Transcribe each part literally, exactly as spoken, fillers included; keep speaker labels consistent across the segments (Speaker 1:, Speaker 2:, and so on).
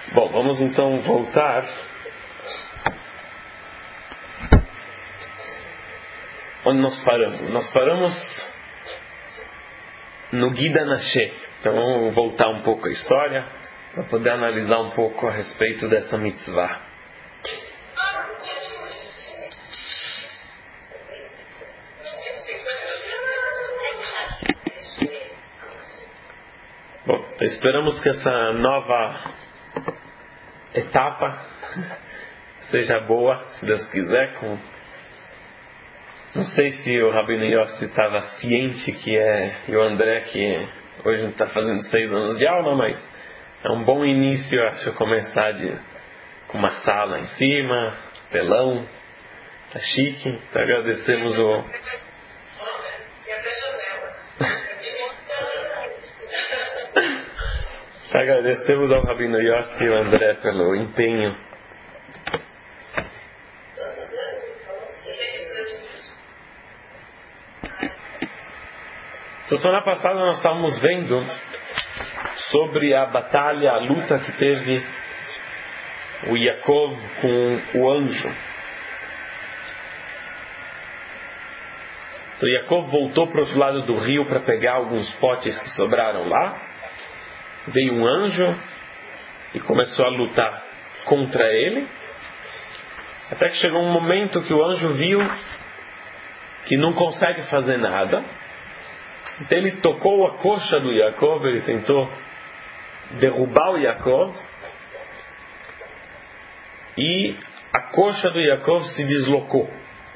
Speaker 1: Bom, vamos então voltar onde nós paramos. Nós paramos no Gid Hanasheh. Então vamos voltar um pouco a história para poder analisar um pouco a respeito dessa mitzvah. Bom, então esperamos que essa nova etapa seja boa, se Deus quiser. Com... Não sei se o Rabino Yossi estava ciente que é, e o André, que hoje não está fazendo seis anos de aula, mas é um bom início, acho, começar de, com uma sala em cima, telão, tá chique. Então agradecemos o... Agradecemos ao Rabino Yossi e ao André pelo empenho. Então, semana passada nós estávamos vendo sobre a batalha, a luta que teve o Yaakov com o anjo. Então Yaakov voltou para o outro lado do rio para pegar alguns potes que sobraram lá. Veio um anjo e começou a lutar contra ele, até que chegou um momento que o anjo viu que não consegue fazer nada. Então ele tocou a coxa do Yaakov, ele tentou derrubar o Yaakov, e a coxa do Yaakov se deslocou.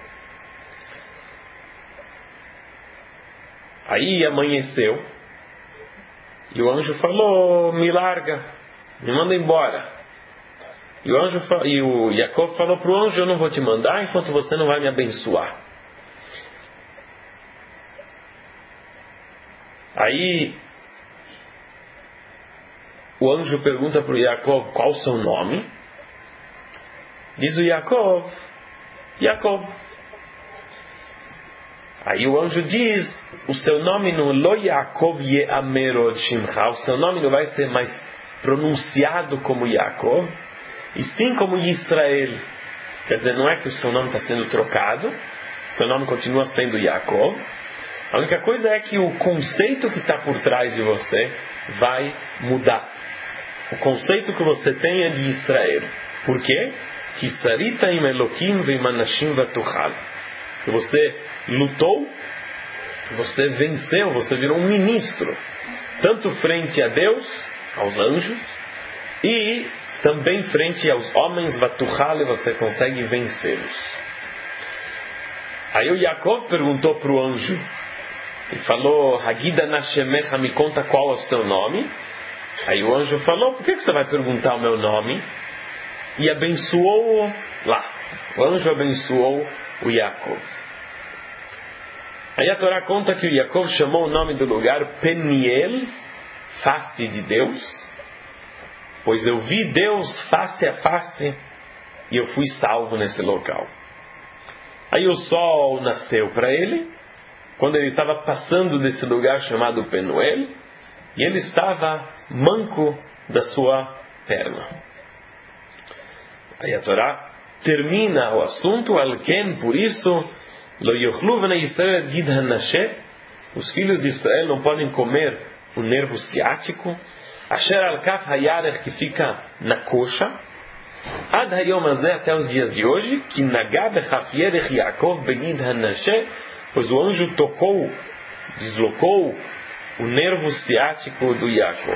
Speaker 1: Aí amanheceu e o anjo falou: me larga, me manda embora. E o anjo e o Yaakov falou para o anjo: eu não vou te mandar enquanto você não vai me abençoar. Aí o anjo pergunta para o Yaakov qual o seu nome. Diz o Yaakov: Yaakov. Aí o anjo diz: o seu nome não Lo Yaakov Ye'amerod Shimcha, o seu nome não vai ser mais pronunciado como Yaakov, e sim como Israel. Quer dizer, não é que o seu nome está sendo trocado, o seu nome continua sendo Yaakov. A única coisa é que o conceito que está por trás de você vai mudar. O conceito que você tem é de Israel. Por quê? Que sarita im Elokim v'im vatuchal. Que você lutou, você venceu, você virou um ministro, tanto frente a Deus, aos anjos, e também frente aos homens, vatuchal, e você consegue vencê-los. Aí o Yaakov perguntou para o anjo, e falou: Hagid Hanashemecha, me conta qual é o seu nome. Aí o anjo falou: por que você vai perguntar o meu nome? E abençoou lá. O anjo abençoou o Yaakov. Aí a Torá conta que o Yaakov chamou o nome do lugar Peniel, face de Deus, pois eu vi Deus face a face e eu fui salvo nesse local. Aí o sol nasceu para ele quando ele estava passando desse lugar chamado Penuel, e ele estava manco da sua perna. Aí a Torá termina o assunto: Alken, por isso, Lo yochlu bnei Israel Gid Hanasheh, os filhos de Israel não podem comer o nervo ciático, Asher al-Kaf Hayarech, que fica na coxa, Ad hayom hazeh, até os dias de hoje, que nagá bechaf yerech Yaakov begid Hanasheh, pois o anjo tocou, deslocou o nervo ciático do Yaakov.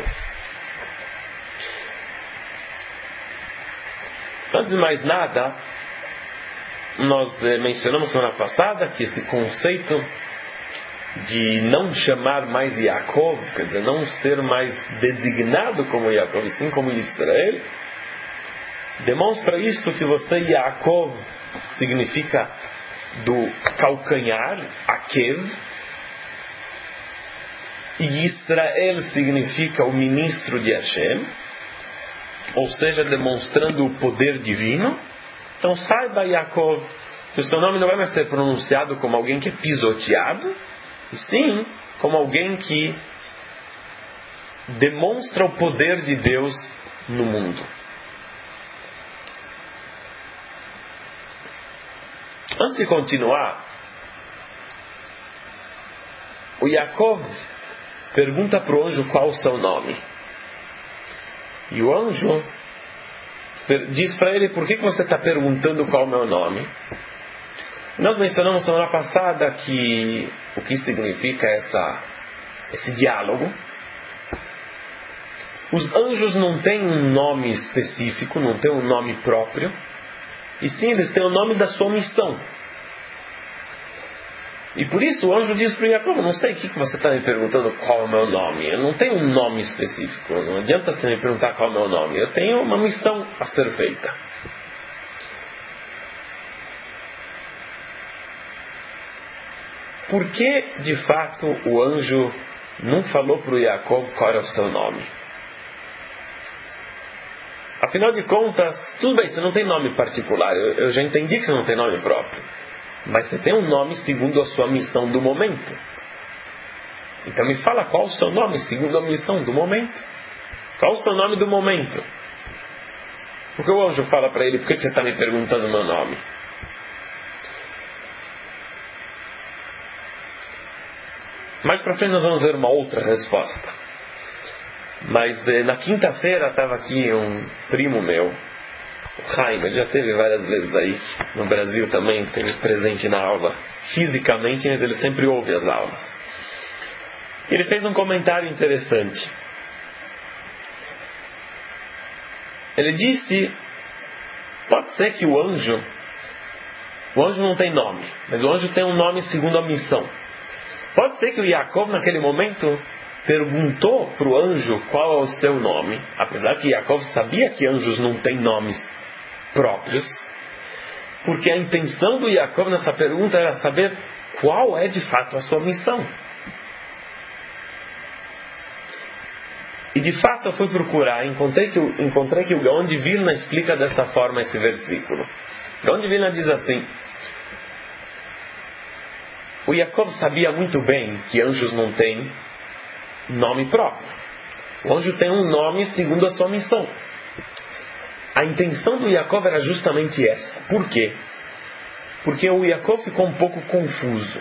Speaker 1: Antes de mais nada, nós eh, mencionamos semana passada que esse conceito de não chamar mais Yaakov, quer dizer, não ser mais designado como Yaakov, e sim como Israel, demonstra isso, que você, Yaakov, significa do calcanhar, Akev, e Israel significa o ministro de Hashem, ou seja, demonstrando o poder divino. Então saiba, Yaakov, que o seu nome não vai mais ser pronunciado como alguém que é pisoteado, e sim como alguém que demonstra o poder de Deus no mundo. Antes de continuar, o Yaakov pergunta para o anjo qual o seu nome. E o anjo diz para ele: por que você está perguntando qual é o meu nome? Nós mencionamos semana passada que o que significa essa, esse diálogo. Os anjos não têm um nome específico, não têm um nome próprio, e sim eles têm o nome da sua missão. E por isso o anjo diz para Yaakov: não sei o que você está me perguntando qual é o meu nome. Eu não tenho um nome específico. Não adianta você me perguntar qual é o meu nome. Eu tenho uma missão a ser feita. Por que, de fato, o anjo não falou para o Yaakov qual era o seu nome? Afinal de contas, tudo bem, você não tem nome particular. Eu, eu já entendi que você não tem nome próprio. Mas você tem um nome segundo a sua missão do momento. Então me fala qual o seu nome segundo a missão do momento. Qual o seu nome do momento? Porque o anjo fala para ele: por que você está me perguntando o meu nome? Mais para frente nós vamos ver uma outra resposta. Mas eh, na quinta-feira estava aqui um primo meu, Jaime, ele já esteve várias vezes aí no Brasil também, esteve presente na aula fisicamente, mas ele sempre ouve as aulas. Ele fez um comentário interessante. Ele disse: pode ser que o anjo o anjo não tem nome, mas o anjo tem um nome segundo a missão. Pode ser que o Yaakov naquele momento perguntou para o anjo qual é o seu nome, apesar que Yaakov sabia que anjos não têm nomes próprios, porque a intenção do Yaakov nessa pergunta era saber qual é de fato a sua missão. E de fato eu fui procurar, encontrei que, encontrei que o Gaon de Vilna explica dessa forma esse versículo. Gaon de Vilna diz assim: o Yaakov sabia muito bem que anjos não têm nome próprio. O anjo tem um nome segundo a sua missão. A intenção do Yaakov era justamente essa. Por quê? Porque o Yaakov ficou um pouco confuso.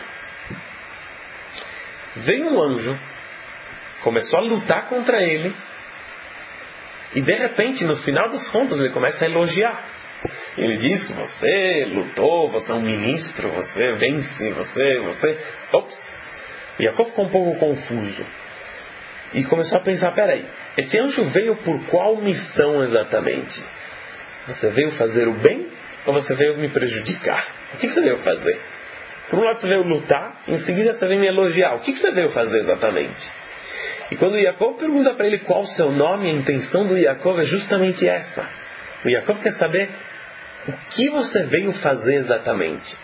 Speaker 1: Veio um anjo, começou a lutar contra ele, e de repente, no final das contas, ele começa a elogiar. Ele diz que você lutou, você é um ministro, você vence, você, você... Ops! Yaakov ficou um pouco confuso. E começou a pensar: peraí, esse anjo veio por qual missão exatamente? Você veio fazer o bem ou você veio me prejudicar? O que você veio fazer? Por um lado você veio lutar, em seguida você veio me elogiar. O que você veio fazer exatamente? E quando o Yaakov pergunta para ele qual o seu nome, a intenção do Yaakov é justamente essa. O Yaakov quer saber o que você veio fazer exatamente.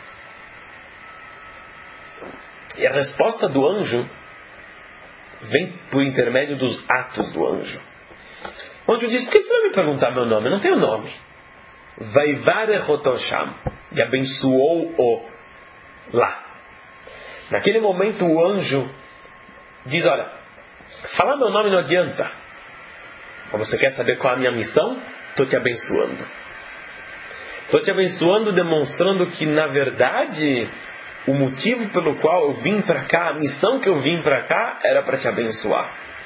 Speaker 1: E a resposta do anjo vem por intermédio dos atos do anjo. O anjo diz: por que você vai me perguntar meu nome? Eu não tenho nome. Vaivarechotosham, e abençoou-o lá. Naquele momento o anjo diz: olha, falar meu nome não adianta. Mas você quer saber qual é a minha missão? Estou te abençoando. Estou te abençoando, demonstrando que na verdade o motivo pelo qual eu vim para cá, a missão que eu vim para cá, era para te abençoar.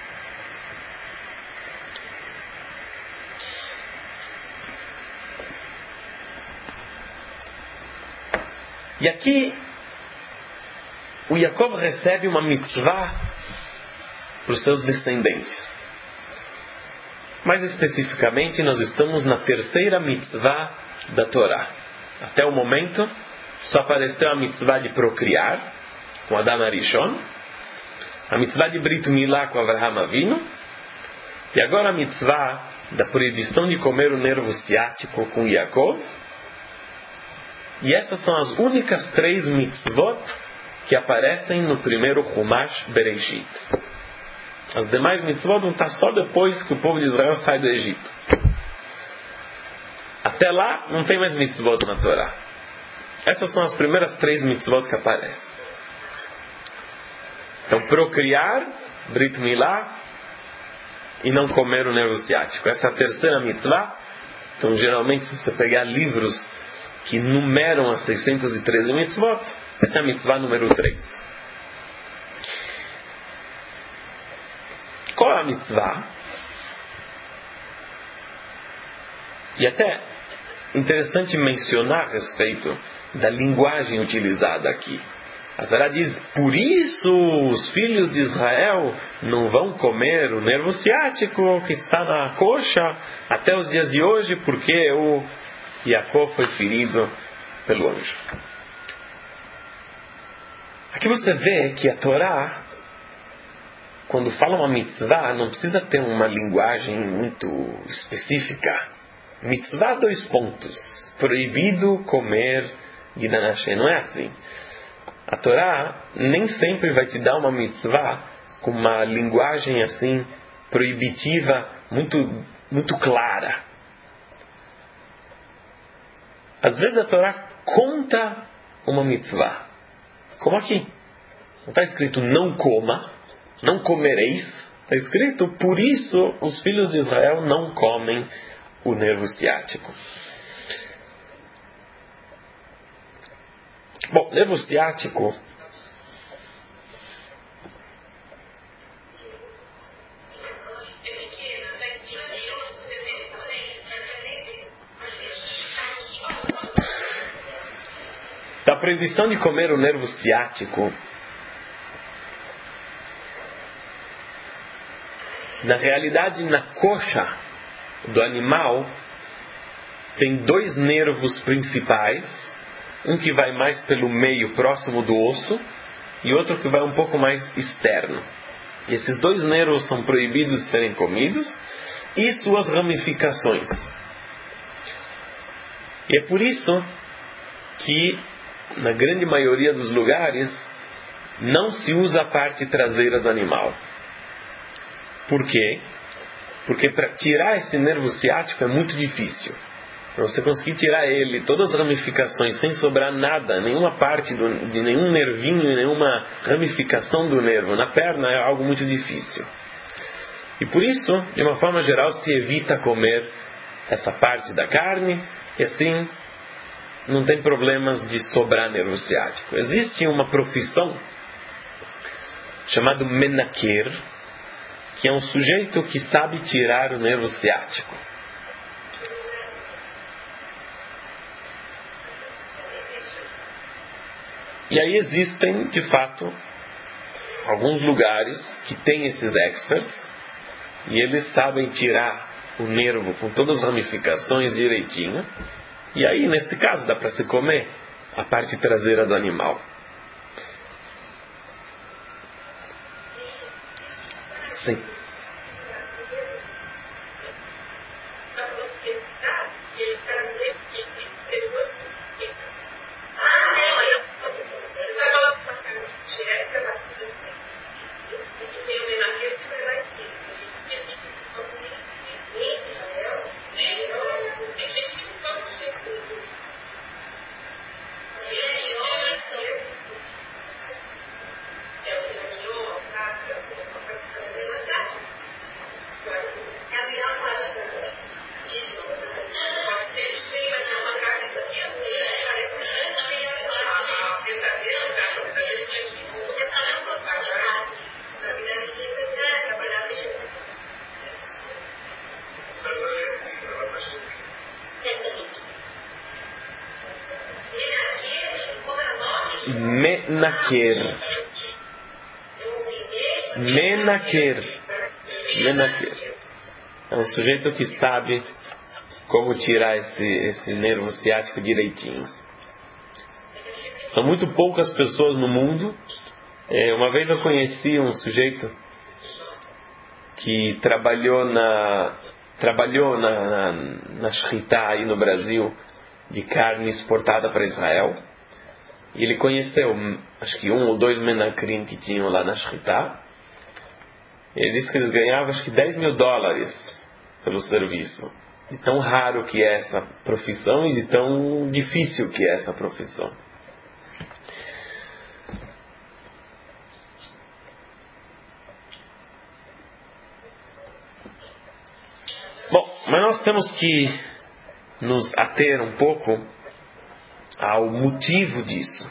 Speaker 1: E aqui o Yaakov recebe uma mitzvah para os seus descendentes. Mais especificamente, nós estamos na terceira mitzvah da Torá. Até o momento só apareceu a mitzvah de procriar com Adam Arishon, a mitzvah de Brit Milá com Avraham Avinu, e agora a mitzvah da proibição de comer o nervo ciático com Yaakov. E essas são as únicas três mitzvot que aparecem no primeiro Chumash Bereshit. As demais mitzvot vão estar só depois que o povo de Israel sai do Egito. Até lá não tem mais mitzvot na Torá. Essas são as primeiras três mitzvot que aparecem. Então, procriar, Brit Milá, e não comer o nervo ciático. Essa é a terceira mitzvah. Então, geralmente, se você pegar livros que numeram as seiscentas e treze mitzvot. Essa é a mitzvah número três. Qual é a mitzvah? E até interessante mencionar a respeito da linguagem utilizada aqui. A Torá diz, por isso os filhos de Israel não vão comer o nervo ciático que está na coxa até os dias de hoje, porque o Jacó foi ferido pelo anjo. Aqui você vê que a Torá, quando fala uma mitzvah, não precisa ter uma linguagem muito específica. Mitzvah, dois pontos. Proibido comer Gidanashe. Não é assim. A Torá nem sempre vai te dar uma mitzvah com uma linguagem assim proibitiva, muito, muito clara. Às vezes a Torá conta uma mitzvah. Como aqui. Não está escrito não coma, não comereis. Está escrito, por isso os filhos de Israel não comem o nervo ciático. Bom, nervo ciático da proibição de comer o nervo ciático, na realidade, na coxa do animal tem dois nervos principais, um que vai mais pelo meio, próximo do osso, e outro que vai um pouco mais externo. E esses dois nervos são proibidos de serem comidos, e suas ramificações. E é por isso que, na grande maioria dos lugares, não se usa a parte traseira do animal. Por quê? Porque para tirar esse nervo ciático é muito difícil. Para você conseguir tirar ele, todas as ramificações, sem sobrar nada, nenhuma parte do, de nenhum nervinho, nenhuma ramificação do nervo na perna, é algo muito difícil. E por isso, de uma forma geral, se evita comer essa parte da carne, e assim não tem problemas de sobrar nervo ciático. Existe uma profissão chamada menaquer, que é um sujeito que sabe tirar o nervo ciático. E aí existem, de fato, alguns lugares que têm esses experts, e eles sabem tirar o nervo com todas as ramificações direitinho, e aí, nesse caso, dá para se comer a parte traseira do animal. Sim. Menaquer. Menaquer. Menaquer. É um sujeito que sabe como tirar esse, esse nervo ciático direitinho. São muito poucas pessoas no mundo. É, uma vez eu conheci um sujeito que trabalhou na trabalhou na, na, na Shritá aí no Brasil de carne exportada para Israel. E ele conheceu, acho que um ou dois menacrim que tinham lá na Shritá. Ele disse que eles ganhavam, acho que dez mil dólares pelo serviço. De tão raro que é essa profissão e de tão difícil que é essa profissão. Bom, mas nós temos que nos ater um pouco ao motivo disso.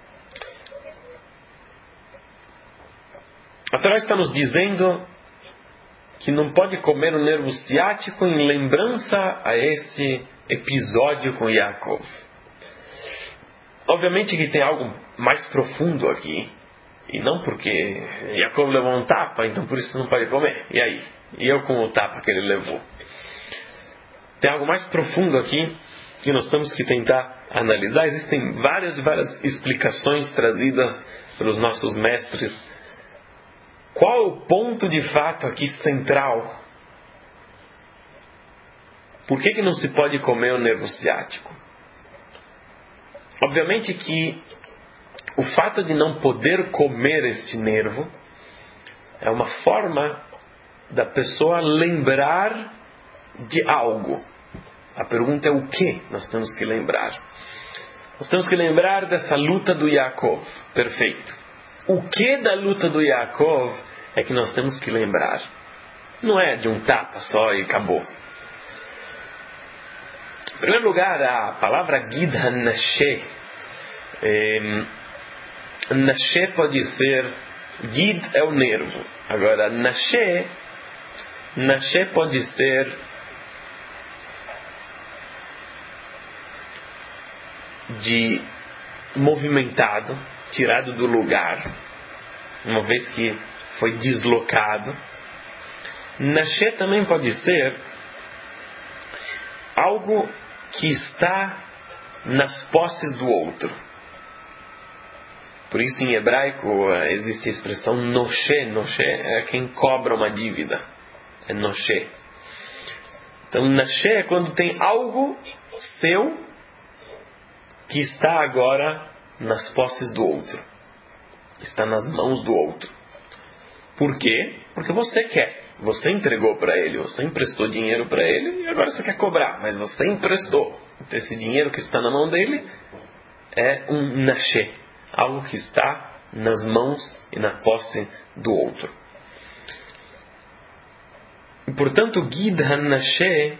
Speaker 1: A Torá está nos dizendo que não pode comer o nervo ciático em lembrança a esse episódio com Yaakov. Obviamente que tem algo mais profundo aqui. E não porque Yaakov levou um tapa, então por isso não pode comer. E aí? E eu com o tapa que ele levou? Tem algo mais profundo aqui que nós temos que tentar analisar. Existem várias e várias explicações trazidas pelos nossos mestres. Qual é o ponto de fato aqui central? Por que que não se pode comer o nervo ciático? Obviamente que o fato de não poder comer este nervo é uma forma da pessoa lembrar de algo. A pergunta é o que nós temos que lembrar? Nós temos que lembrar dessa luta do Yaakov. Perfeito. O que da luta do Yaakov é que nós temos que lembrar? Não é de um tapa só e acabou. Em primeiro lugar, a palavra Gid HaNasheh. É, Nasheh pode ser... Gid é o nervo. Agora, Nasheh... Nasheh pode ser... de movimentado, tirado do lugar, uma vez que foi deslocado. Nasheh também pode ser algo que está nas posses do outro. Por isso em hebraico existe a expressão nosheh. Nosheh é quem cobra uma dívida. É nosheh. Então nasheh é quando tem algo seu que está agora nas posses do outro. Está nas mãos do outro. Por quê? Porque você quer. Você entregou para ele. Você emprestou dinheiro para ele e agora você quer cobrar. Mas você emprestou. Então, esse dinheiro que está na mão dele é um nasheh. Algo que está nas mãos e na posse do outro. E, portanto, Gid HaNasheh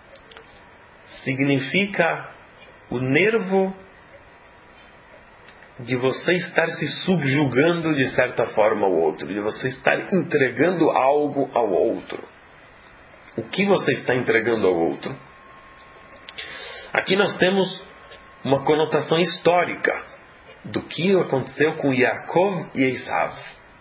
Speaker 1: significa o nervo de você estar se subjugando de certa forma ao outro, de você estar entregando algo ao outro. O que você está entregando ao outro? Aqui nós temos uma conotação histórica do que aconteceu com Yaakov e Esav.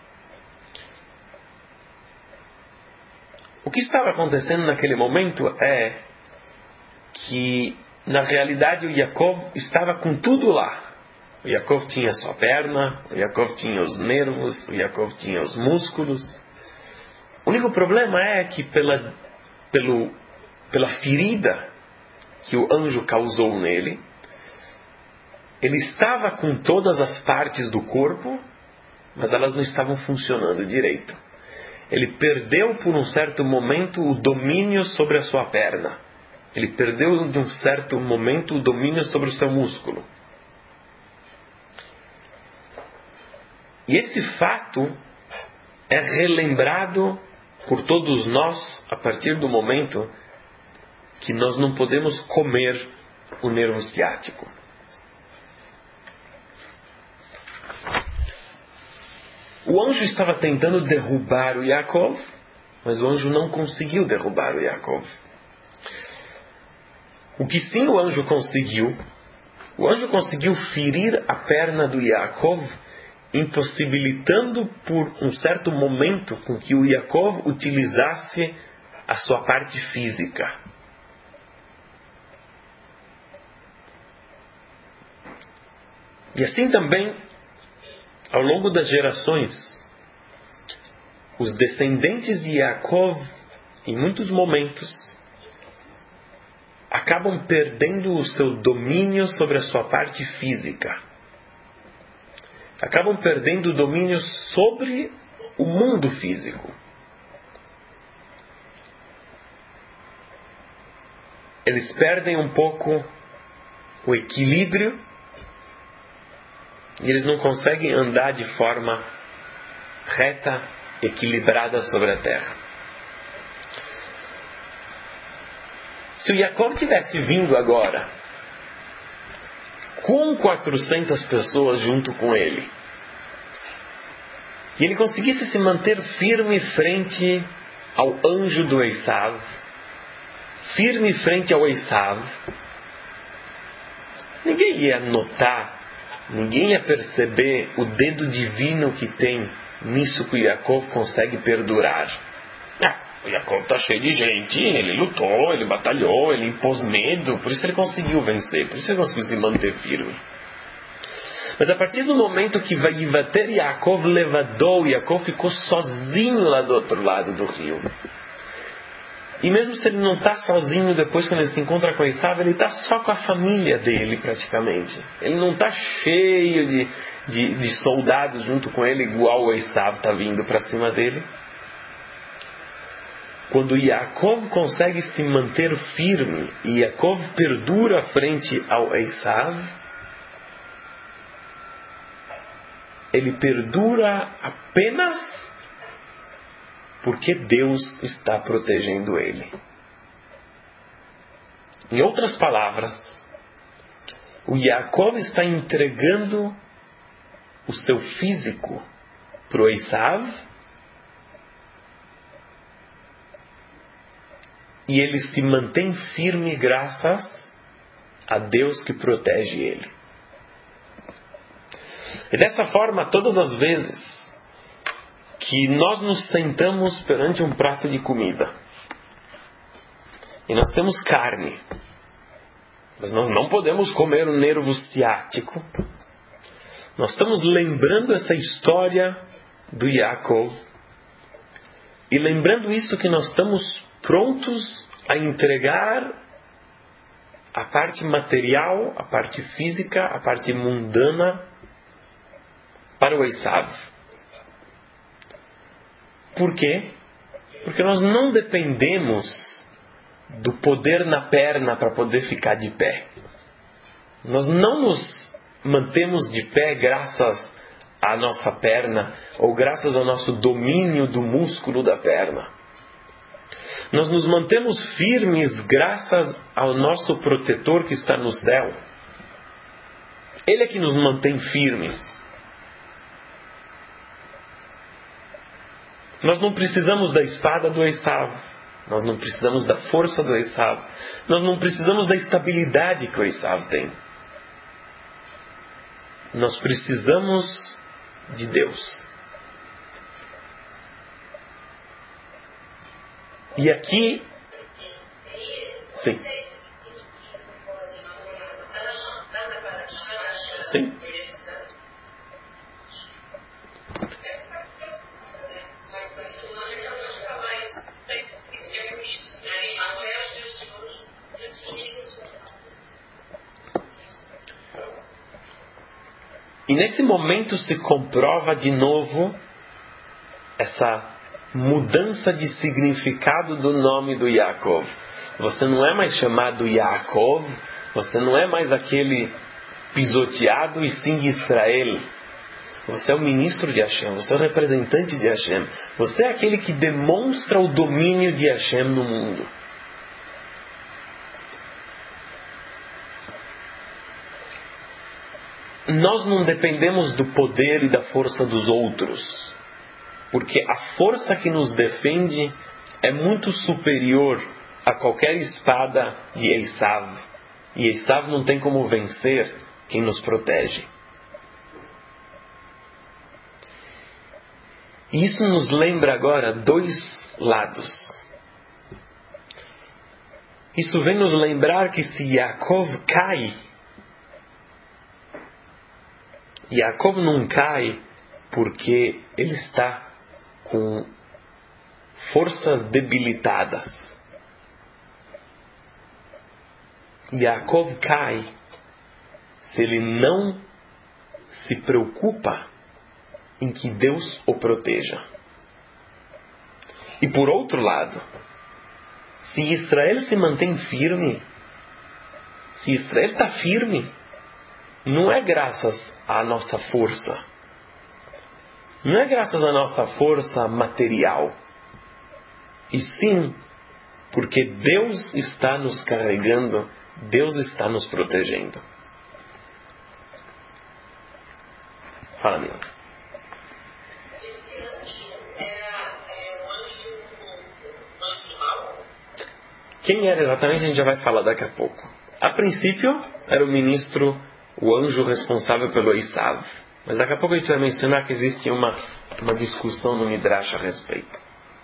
Speaker 1: O que estava acontecendo naquele momento é que, na realidade, o Yaakov estava com tudo lá. O Yaakov tinha sua perna, o Yaakov tinha os nervos, o Yaakov tinha os músculos. O único problema é que pela, pelo, pela ferida que o anjo causou nele, ele estava com todas as partes do corpo, mas elas não estavam funcionando direito. Ele perdeu por um certo momento o domínio sobre a sua perna. Ele perdeu de um certo momento o domínio sobre o seu músculo. E esse fato é relembrado por todos nós a partir do momento que nós não podemos comer o nervo ciático. O anjo estava tentando derrubar o Yaakov, mas o anjo não conseguiu derrubar o Yaakov. O que sim o anjo conseguiu, o anjo conseguiu ferir a perna do Yaakov, impossibilitando por um certo momento com que o Yaakov utilizasse a sua parte física. E assim também, ao longo das gerações, os descendentes de Yaakov, em muitos momentos, acabam perdendo o seu domínio sobre a sua parte física. Acabam perdendo o domínio sobre o mundo físico. Eles perdem um pouco o equilíbrio e eles não conseguem andar de forma reta, equilibrada sobre a terra. Se o Yaakov tivesse vindo agora com quatrocentas pessoas junto com ele. E ele conseguisse se manter firme frente ao anjo do Esav, firme frente ao Esav, ninguém ia notar, ninguém ia perceber o dedo divino que tem nisso que o Yaakov consegue perdurar. Ah, o Yaakov está cheio de gente, ele lutou, ele batalhou, ele impôs medo, por isso ele conseguiu vencer, por isso ele conseguiu se manter firme. Mas a partir do momento que Vayivater Yaakov levadou, Yaakov ficou sozinho lá do outro lado do rio. E mesmo se ele não está sozinho depois quando ele se encontra com Esav, ele está só com a família dele praticamente. Ele não está cheio de, de, de soldados junto com ele, igual o Esav está vindo para cima dele. Quando Yaakov consegue se manter firme e Yaakov perdura frente ao Esav, ele perdura apenas porque Deus está protegendo ele. Em outras palavras, o Yaakov está entregando o seu físico para o Esav e ele se mantém firme graças a Deus que protege ele. E dessa forma, todas as vezes que nós nos sentamos perante um prato de comida e nós temos carne, mas nós não podemos comer o nervo ciático, nós estamos lembrando essa história do Yaakov e lembrando isso que nós estamos prontos a entregar a parte material, a parte física, a parte mundana para o Esav. Por quê? Porque nós não dependemos do poder na perna para poder ficar de pé. Nós não nos mantemos de pé graças à nossa perna ou graças ao nosso domínio do músculo da perna. Nós nos mantemos firmes graças ao nosso protetor que está no céu. Ele é que nos mantém firmes. Nós não precisamos da espada do Esav. Nós não precisamos da força do Esav. Nós não precisamos da estabilidade que o Esav tem. Nós precisamos de Deus. E aqui... Sim. Sim. E nesse momento se comprova de novo essa mudança de significado do nome do Yaakov. Você não é mais chamado Yaakov, você não é mais aquele pisoteado, e sim Israel. Você é o ministro de Hashem, você é o representante de Hashem. Você é aquele que demonstra o domínio de Hashem no mundo. Nós não dependemos do poder e da força dos outros, porque a força que nos defende é muito superior a qualquer espada de Esav. E Esav não tem como vencer quem nos protege. E isso nos lembra agora dois lados. Isso vem nos lembrar que se Yaakov cai, Yaakov não cai porque ele está com forças debilitadas. Yaakov cai se ele não se preocupa em que Deus o proteja. E por outro lado, se Israel se mantém firme, se Israel está firme, não é graças à nossa força, não é graças à nossa força material, e sim porque Deus está nos carregando, Deus está nos protegendo. Fala, Nilo. Quem era exatamente a gente já vai falar daqui a pouco. A princípio era o ministro, o anjo responsável pelo Esav. Mas daqui a pouco a gente vai mencionar que existe uma, uma discussão no Midrash a respeito.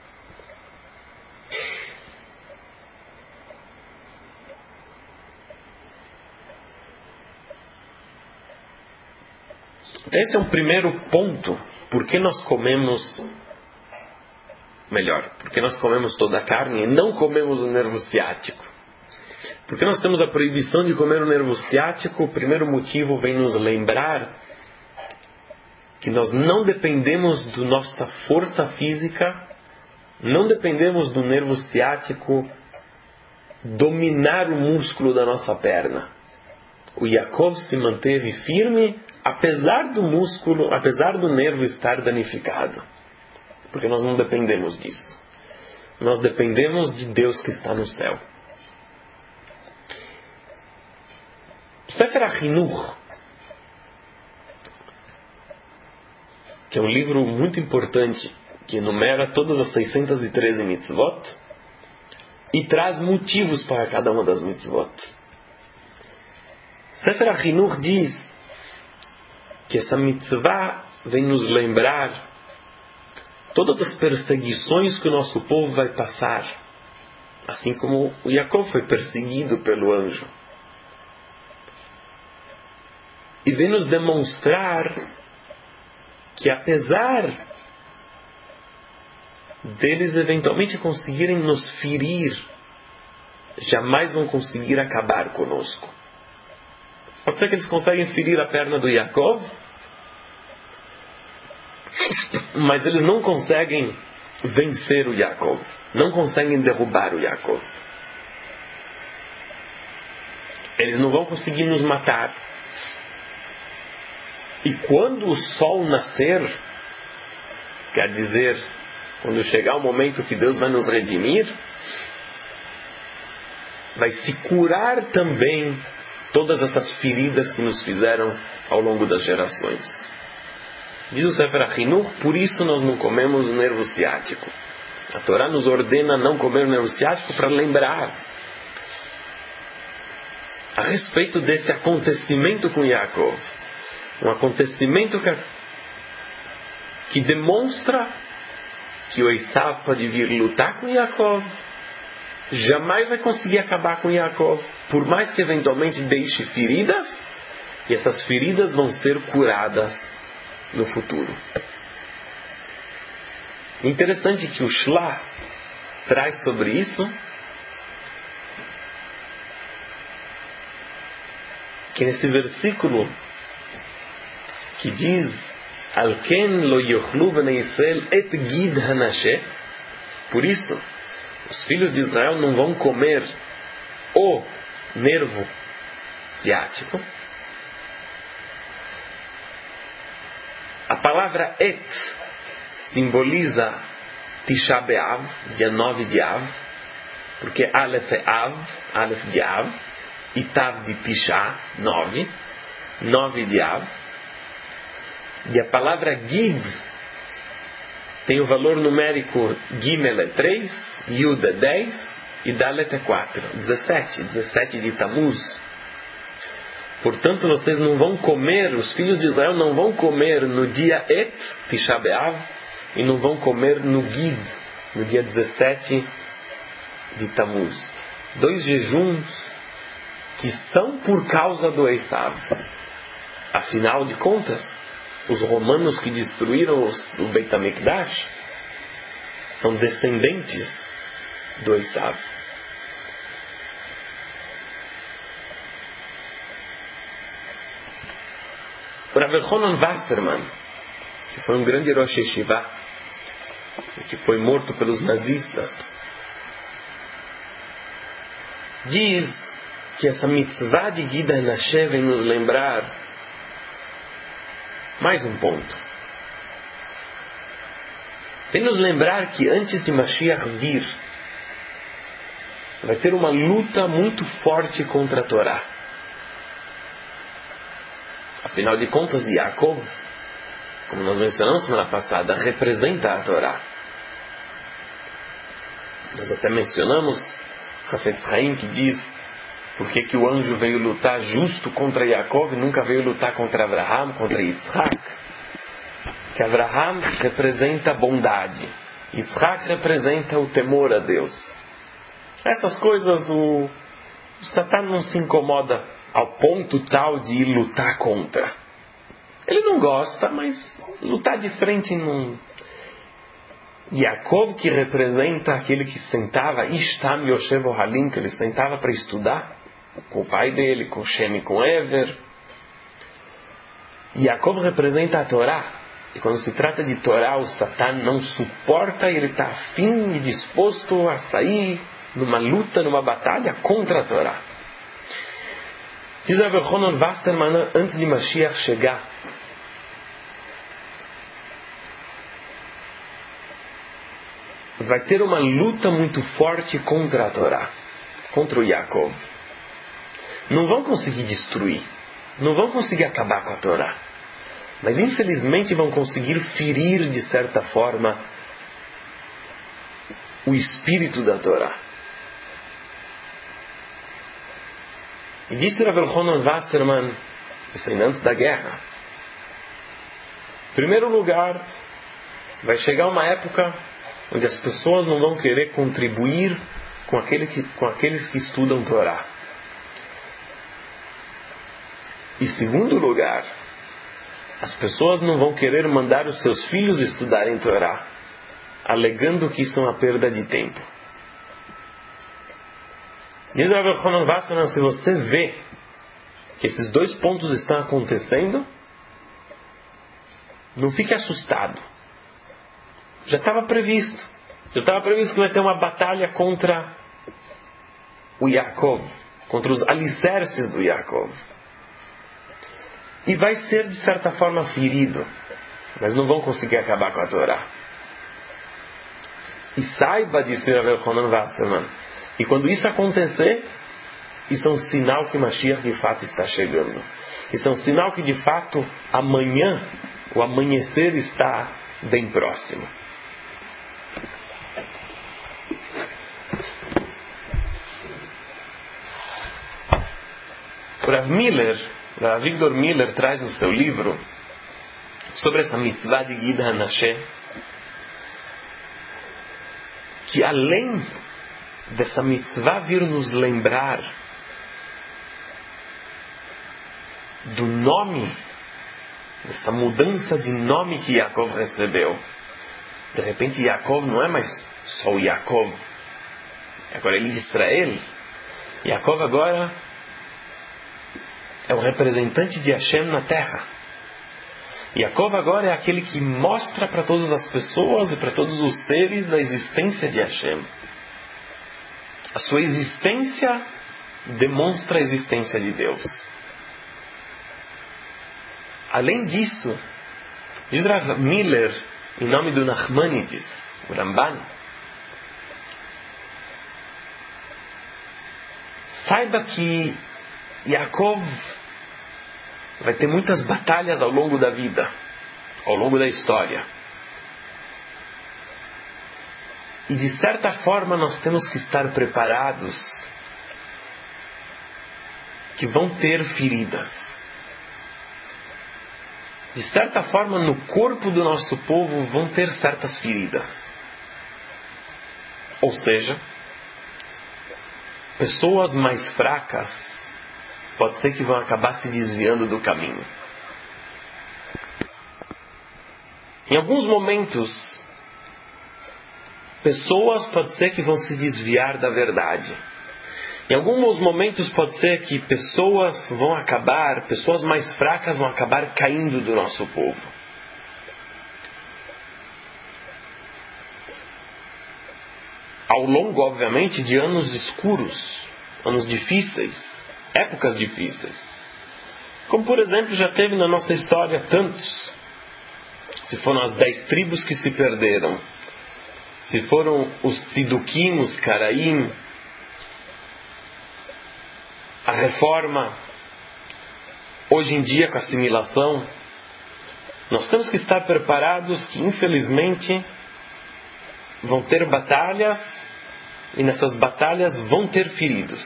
Speaker 1: Esse é um primeiro ponto. Por que nós comemos, melhor, por que nós comemos toda a carne e não comemos o nervo ciático? Porque nós temos a proibição de comer o nervo ciático. O primeiro motivo vem nos lembrar que nós não dependemos da nossa força física, não dependemos do nervo ciático dominar o músculo da nossa perna. O Yaakov se manteve firme, apesar do músculo, apesar do nervo estar danificado. Porque nós não dependemos disso. Nós dependemos de Deus que está no céu. Sefer HaChinuch, que é um livro muito importante, que enumera todas as seiscentas e treze mitzvot e traz motivos para cada uma das mitzvot. Sefer HaChinuch diz que essa mitzvah vem nos lembrar todas as perseguições que o nosso povo vai passar, assim como o Yaakov foi perseguido pelo anjo. E vem nos demonstrar que apesar deles eventualmente conseguirem nos ferir, jamais vão conseguir acabar conosco. Pode ser que eles conseguem ferir a perna do Yaakov, mas eles não conseguem vencer o Yaakov, não conseguem derrubar o Yaakov. Eles não vão conseguir nos matar. E quando o sol nascer, quer dizer, quando chegar o momento que Deus vai nos redimir, vai se curar também todas essas feridas que nos fizeram ao longo das gerações. Diz o Sefer HaChinuch, por isso nós não comemos o nervo ciático. A Torá nos ordena não comer o nervo ciático para lembrar a respeito desse acontecimento com Yaakov. Um acontecimento que, que demonstra que o Esav pode vir lutar com Yaakov, jamais vai conseguir acabar com Yaakov, por mais que eventualmente deixe feridas, e essas feridas vão ser curadas no futuro. Interessante que o Shlah traz sobre isso que nesse versículo que diz Alken lo yochlu bnei Israel et gid hanasheh, por isso os filhos de Israel não vão comer o nervo ciático. A palavra et simboliza Tisha B'Av, dia nove de Av, porque Aleph é Av, Aleph de Av, e Tav de Tisha, nove, nove de Av. E a palavra Gid tem o valor numérico Gimel é três, Yud é dez e Dalet é quatro, dezessete, dezessete de Tammuz. Portanto, vocês não vão comer, os filhos de Israel não vão comer no dia Et, Tisha B'Av, e não vão comer no Gid, no dia dezessete de Tammuz. Dois jejuns que são por causa do Esav. Afinal de contas, os romanos que destruíram os, o Beit HaMikdash são descendentes do Esav. O Rav Elchanan Wasserman, que foi um grande Rosh Yeshiva, que foi morto pelos nazistas, diz que essa mitzvah de Gid HaNasheh vem nos lembrar mais um ponto. Vem nos lembrar que antes de Mashiach vir, vai ter uma luta muito forte contra a Torá. Afinal de contas, Yaakov como nós mencionamos semana passada, representa a Torá. Nós até mencionamos Hafetz Haim, que diz por que que o anjo veio lutar justo contra Yaakov e nunca veio lutar contra Abraham, contra Yitzhak. Que Abraham representa a bondade, Yitzhak representa o temor a Deus. Essas coisas o, o Satã não se incomoda ao ponto tal de ir lutar contra. Ele não gosta, mas lutar de frente não. Yaakov, que representa aquele que sentava, Ishtam Yoshev Ohalim, que ele sentava para estudar, com o pai dele, com Shem e com Ever. Yaakov representa a Torá. E quando se trata de Torá, o Satã não suporta, e ele está afim e disposto a sair numa luta, numa batalha contra a Torá. Diz Rav Yochanan Wasserman, antes de Mashiach chegar, vai ter uma luta muito forte contra a Torá, contra o Yaakov. Não vão conseguir destruir, não vão conseguir acabar com a Torá, mas infelizmente vão conseguir ferir de certa forma o espírito da Torá. E disse Rav Yochanan Wasserman, isso ainda antes da guerra, em primeiro lugar, vai chegar uma época onde as pessoas não vão querer contribuir com, aquele que, com aqueles que estudam Torá. E segundo lugar, as pessoas não vão querer mandar os seus filhos estudarem Torá, alegando que isso é uma perda de tempo. Diz Rav Yochanan Wasserman, se você vê que esses dois pontos estão acontecendo, não fique assustado. Já estava previsto. Já estava previsto que vai ter uma batalha contra o Yaakov, contra os alicerces do Yaakov. E vai ser, de certa forma, ferido. Mas não vão conseguir acabar com a Torá. E saiba, disse Rav Yochanan Wasserman, que quando isso acontecer, isso é um sinal que Mashiach de fato está chegando. Isso é um sinal que de fato amanhã, o amanhecer está bem próximo. O Rav Miller, Rav Victor Miller, traz no seu livro sobre essa mitzvah de Gid Hanasheh, que além dessa mitzvah vir nos lembrar do nome, dessa mudança de nome que Yaakov recebeu. De repente Yaakov não é mais só o Yaakov, agora ele é Israel. Yaakov agora é o representante de Hashem na terra. Yaakov agora é aquele que mostra para todas as pessoas e para todos os seres a existência de Hashem. A sua existência demonstra a existência de Deus. Além disso, diz Rav Miller, em nome do Nachmanides, o Ramban, saiba que Yaakov vai ter muitas batalhas ao longo da vida, ao longo da história. E de certa forma nós temos que estar preparados que vão ter feridas. De certa forma no corpo do nosso povo vão ter certas feridas. Ou seja, pessoas mais fracas pode ser que vão acabar se desviando do caminho. Em alguns momentos, pessoas pode ser que vão se desviar da verdade. Em alguns momentos pode ser que pessoas vão acabar, pessoas mais fracas vão acabar caindo do nosso povo. Ao longo, obviamente, de anos escuros, anos difíceis, épocas difíceis. Como, por exemplo, já teve na nossa história tantos. Se foram as dez tribos que se perderam, se foram os Siduquim, os Caraim, a reforma, hoje em dia com a assimilação, Nós temos que estar preparados que, infelizmente, vão ter batalhas e nessas batalhas vão ter feridos.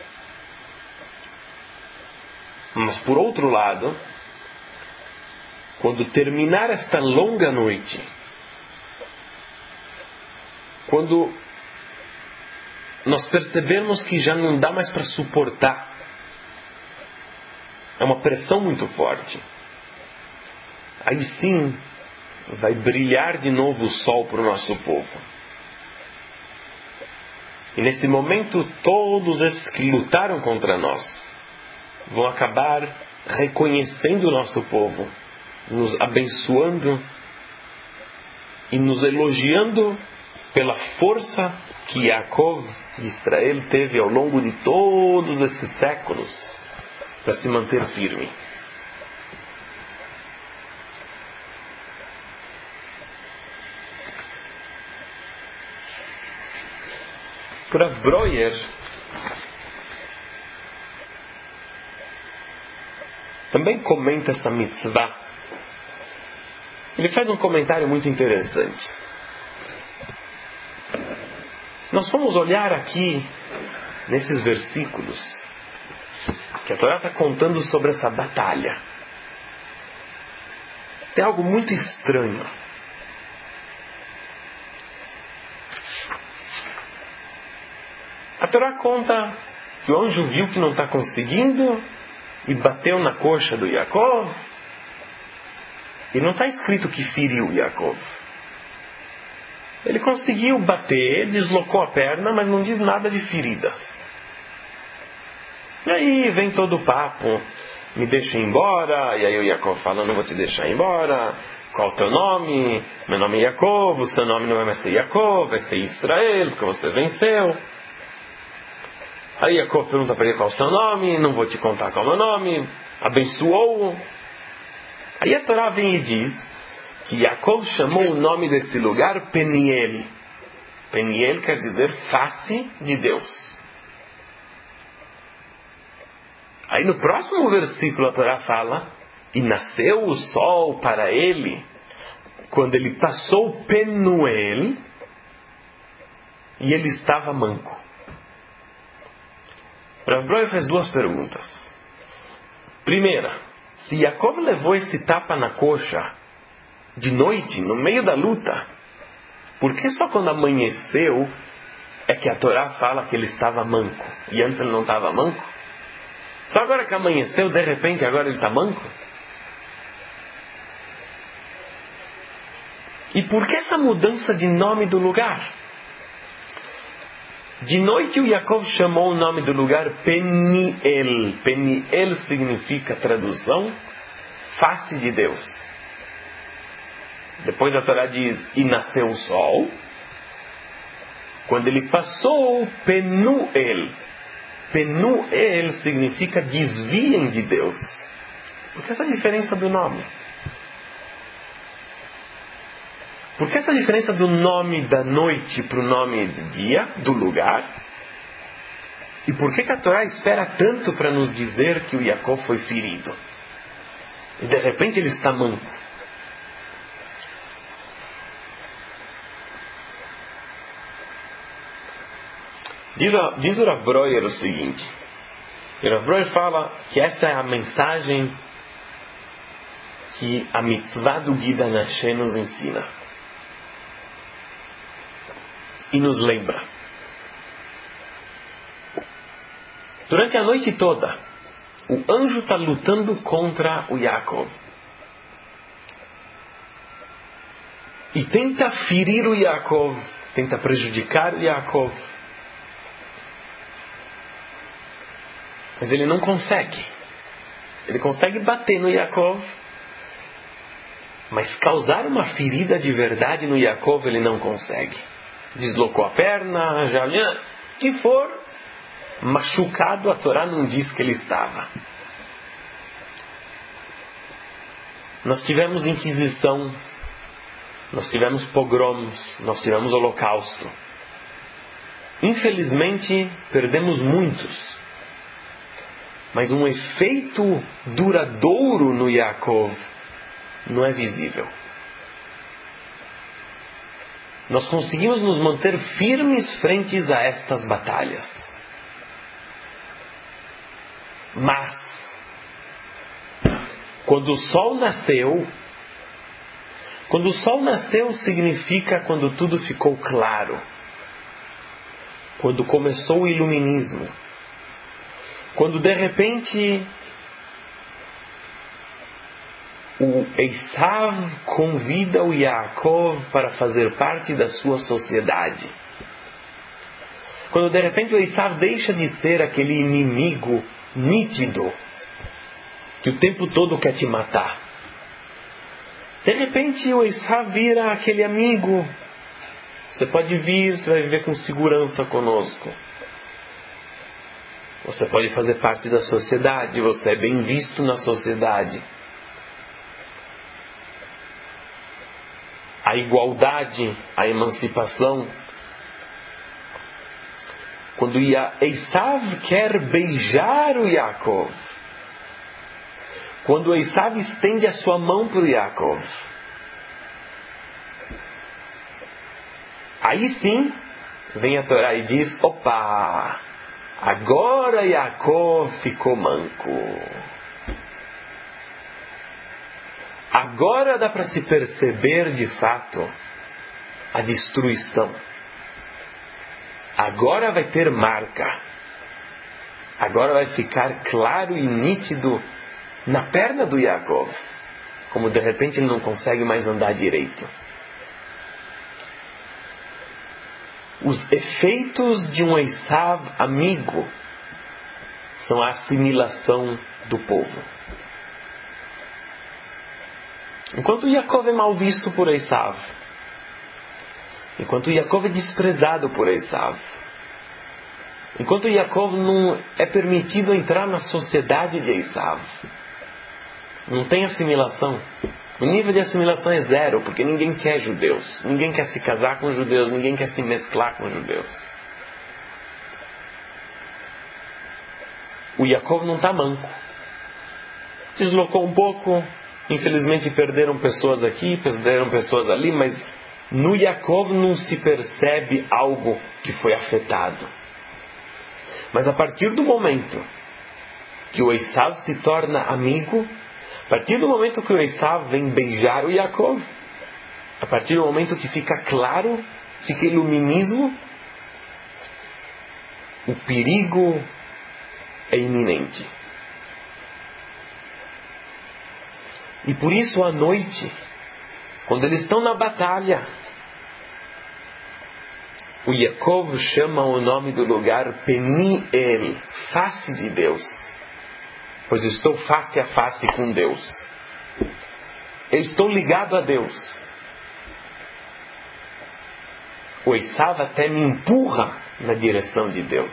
Speaker 1: Mas, por outro lado, quando terminar esta longa noite, quando nós percebermos que já não dá mais para suportar, é uma pressão muito forte, aí sim vai brilhar de novo o sol para o nosso povo. E nesse momento todos esses que lutaram contra nós vão acabar reconhecendo o nosso povo, nos abençoando e nos elogiando pela força que Yaakov de Israel teve ao longo de todos esses séculos para se manter firme. Por Rav Breuer, também comenta essa mitzvah. Ele faz um comentário muito interessante. Se nós formos olhar aqui nesses versículos que a Torá está contando sobre essa batalha, tem algo muito estranho. A Torá conta que o anjo viu que não está conseguindo e bateu na coxa do Yaakov. E não está escrito que feriu Yaakov. Ele conseguiu bater, deslocou a perna, mas não diz nada de feridas. E aí vem todo o papo, me deixa ir embora, e aí o Yaakov fala, não vou te deixar ir embora, qual o teu nome? Meu nome é Yaakov, o seu nome não vai mais ser Yaakov, vai ser Israel, porque você venceu. Aí Yaakov pergunta para ele qual é o seu nome, não vou te contar qual é o meu nome, abençoou-o. Aí a Torá vem e diz que Yaakov chamou o nome desse lugar Peniel. Peniel quer dizer face de Deus. Aí no próximo versículo a Torá fala, e nasceu o sol para ele quando ele passou Penuel e ele estava manco. Rav Breuer fez duas perguntas. Primeira, se Yaakov levou esse tapa na coxa de noite, no meio da luta, por que só quando amanheceu é que a Torá fala que ele estava manco? E antes ele não estava manco? Só agora que amanheceu, de repente, agora ele está manco? E por que essa mudança de nome do lugar? De noite o Yaakov chamou o nome do lugar Peniel. Peniel significa, tradução, face de Deus. Depois a Torá diz, e nasceu o sol. Quando ele passou Penuel. Penuel significa desviem de Deus. Por que essa diferença do nome? Por que essa diferença do nome da noite para o nome do dia, do lugar? E por que, que a Torá espera tanto para nos dizer que o Yaakov foi ferido? E de repente ele está manco. Diz o Rav Breuer o seguinte. O Rav Breuer fala que essa é a mensagem que a mitzvah do Gid HaNashem nos ensina. E nos lembra. Durante a noite toda, o anjo está lutando contra o Yaakov. E tenta ferir o Yaakov, tenta prejudicar o Yaakov. Mas ele não consegue. Ele consegue bater no Yaakov, mas causar uma ferida de verdade no Yaakov ele não consegue. Deslocou a perna, já que for, machucado, a Torá não diz que ele estava. Nós tivemos Inquisição, nós tivemos pogroms, nós tivemos Holocausto. Infelizmente, perdemos muitos. Mas um efeito duradouro no Yaakov não é visível. Nós conseguimos nos manter firmes frente a estas batalhas. Mas, quando o sol nasceu, quando o sol nasceu significa quando tudo ficou claro. Quando começou o iluminismo. Quando de repente o Esav convida o Yaakov para fazer parte da sua sociedade. Quando de repente o Esav deixa de ser aquele inimigo nítido que o tempo todo quer te matar. De repente o Esav vira aquele amigo. Você pode vir, você vai viver com segurança conosco. Você pode fazer parte da sociedade, você é bem visto na sociedade. A igualdade, a emancipação. Quando Esav quer beijar o Yaakov, quando Esav estende a sua mão para o Yaakov, aí sim vem a Torá e diz: opa, agora Yaakov ficou manco. Agora dá para se perceber de fato a destruição. Agora vai ter marca. Agora vai ficar claro e nítido na perna do Yaakov, como de repente ele não consegue mais andar direito. Os efeitos de um Esav amigo são a assimilação do povo. Enquanto Yaakov é mal visto por Esav, enquanto Yaakov é desprezado por Esav, enquanto Yaakov não é permitido entrar na sociedade de Esav, não tem assimilação. O nível de assimilação é zero, porque ninguém quer judeus, ninguém quer se casar com judeus, ninguém quer se mesclar com judeus. O Yaakov não está manco. Deslocou um pouco, infelizmente perderam pessoas aqui, perderam pessoas ali, mas no Yaakov não se percebe algo que foi afetado. Mas a partir do momento que o Esav se torna amigo, a partir do momento que o Esav vem beijar o Yaakov, a partir do momento que fica claro, fica iluminismo, o perigo é iminente. E por isso à noite, quando eles estão na batalha, o Yaakov chama o nome do lugar Peniel, face de Deus. Pois estou face a face com Deus. Eu estou ligado a Deus. O Esav até me empurra na direção de Deus.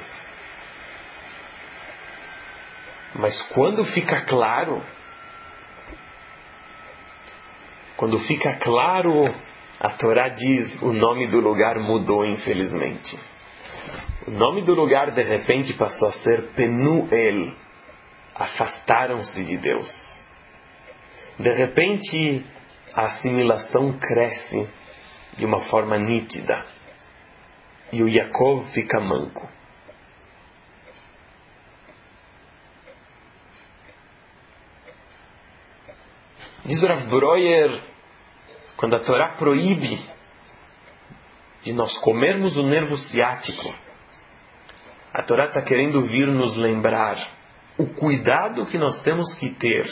Speaker 1: Mas quando fica claro, quando fica claro, a Torá diz, o nome do lugar mudou, infelizmente. O nome do lugar de repente passou a ser Penuel. Afastaram-se de Deus. De repente, a assimilação cresce de uma forma nítida. E o Yaakov fica manco. Diz o Rav Breuer, quando a Torá proíbe de nós comermos o nervo ciático, a Torá está querendo vir nos lembrar o cuidado que nós temos que ter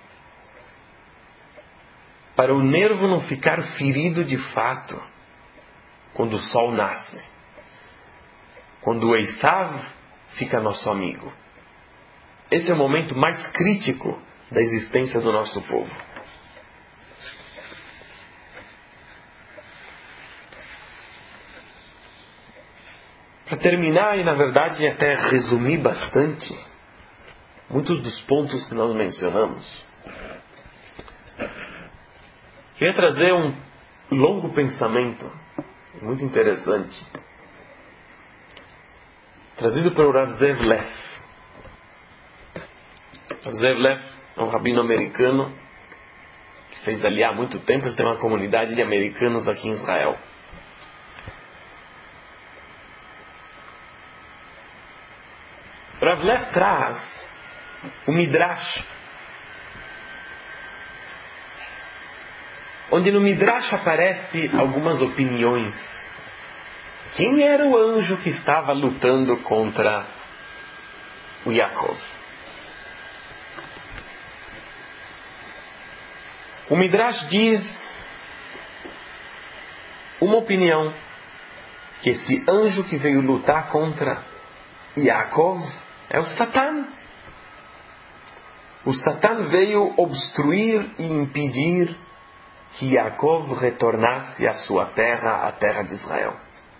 Speaker 1: para o nervo não ficar ferido de fato quando o sol nasce, quando o Esav fica nosso amigo. Esse é o momento mais crítico da existência do nosso povo. Para terminar, e na verdade até resumir bastante muitos dos pontos que nós mencionamos, queria trazer um longo pensamento muito interessante, trazido pelo Rav Zev Leff. Rav Zev Leff é um rabino americano que fez ali há muito tempo, ele tem uma comunidade de americanos aqui em Israel. Rav Lev traz o Midrash, onde no Midrash aparece algumas opiniões. Quem era o anjo que estava lutando contra o Yaakov? O Midrash diz uma opinião, que esse anjo que veio lutar contra Yaakov é o Satã. O Satã veio obstruir e impedir que Yaakov retornasse à sua terra, a terra de Israel.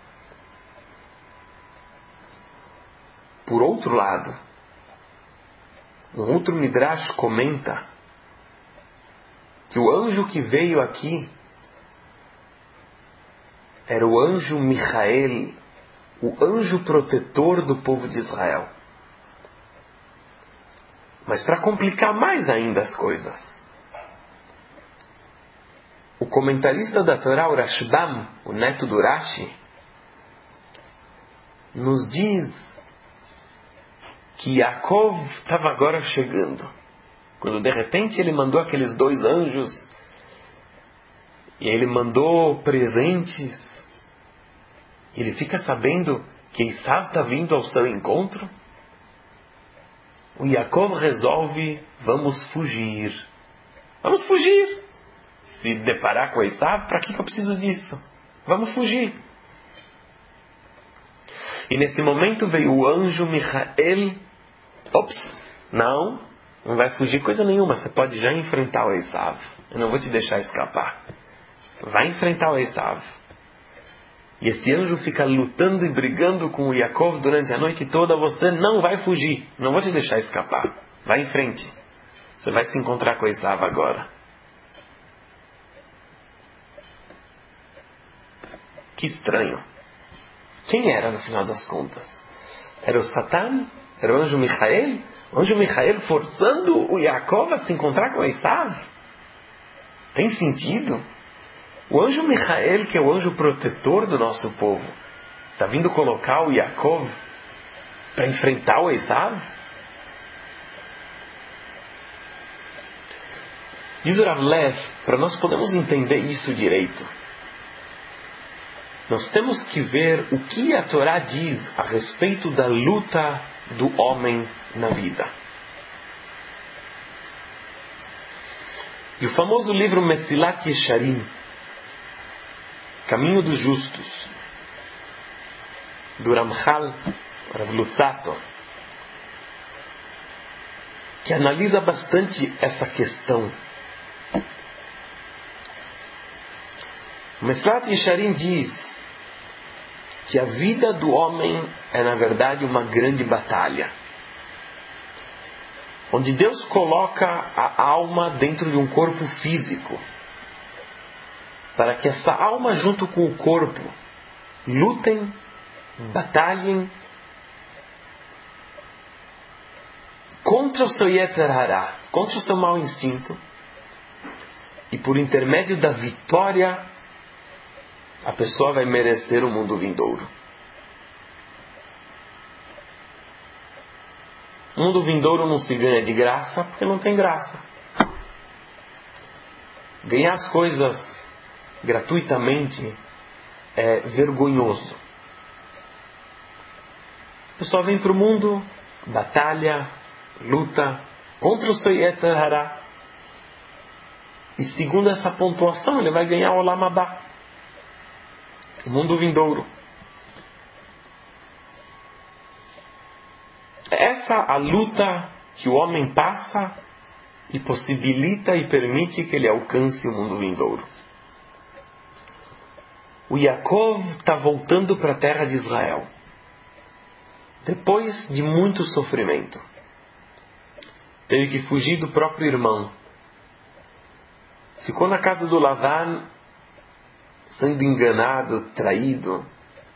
Speaker 1: Por outro lado, um outro Midrash comenta que o anjo que veio aqui era o anjo Michael, o anjo protetor do povo de Israel. Mas para complicar mais ainda as coisas, o comentarista da Torá, o Rashbam, o neto do Rashi, nos diz que Yaakov estava agora chegando, quando de repente ele mandou aqueles dois anjos, e ele mandou presentes, e ele fica sabendo que Esav está vindo ao seu encontro. O Yaakov resolve: vamos fugir. Vamos fugir. Se deparar com Esav, para que eu preciso disso? Vamos fugir. E nesse momento veio o anjo Michael. Ops, não, não vai fugir coisa nenhuma. Você pode já enfrentar o Esav. Eu não vou te deixar escapar. Vai enfrentar o Esav. E esse anjo fica lutando e brigando com o Yaakov durante a noite toda. Você não vai fugir. Não vou te deixar escapar. Vai em frente. Você vai se encontrar com o Esav agora. Que estranho. Quem era no final das contas? Era o Satã? Era o anjo Michael? O anjo Michael forçando o Yaakov a se encontrar com o Esav? Tem sentido? O anjo Michael, que é o anjo protetor do nosso povo, está vindo colocar o Yaakov para enfrentar o Esav? Diz o Rav Lev, para nós podermos entender isso direito, nós temos que ver o que a Torá diz a respeito da luta do homem na vida. E o famoso livro Mesilat Yesharim, Caminho dos Justos, do Ramchal Rav Luzzatto, que analisa bastante essa questão. O Mesilat Yesharim diz que a vida do homem é, na verdade, uma grande batalha, onde Deus coloca a alma dentro de um corpo físico, para que essa alma junto com o corpo lutem, batalhem contra o seu Yetzer Hará, contra o seu mau instinto, e por intermédio da vitória a pessoa vai merecer o mundo vindouro. O mundo vindouro não se ganha de graça, porque não tem graça. Ganhar as coisas gratuitamente é vergonhoso. A pessoa vem para o mundo, batalha, luta contra o seu Yetzer Hará, e segundo essa pontuação ele vai ganhar o Olam Abá, o mundo vindouro. Essa a luta que o homem passa e possibilita e permite que ele alcance o mundo vindouro. O Yaakov está voltando para a terra de Israel, depois de muito sofrimento. Teve que fugir do próprio irmão. Ficou na casa do Lavan, sendo enganado, traído.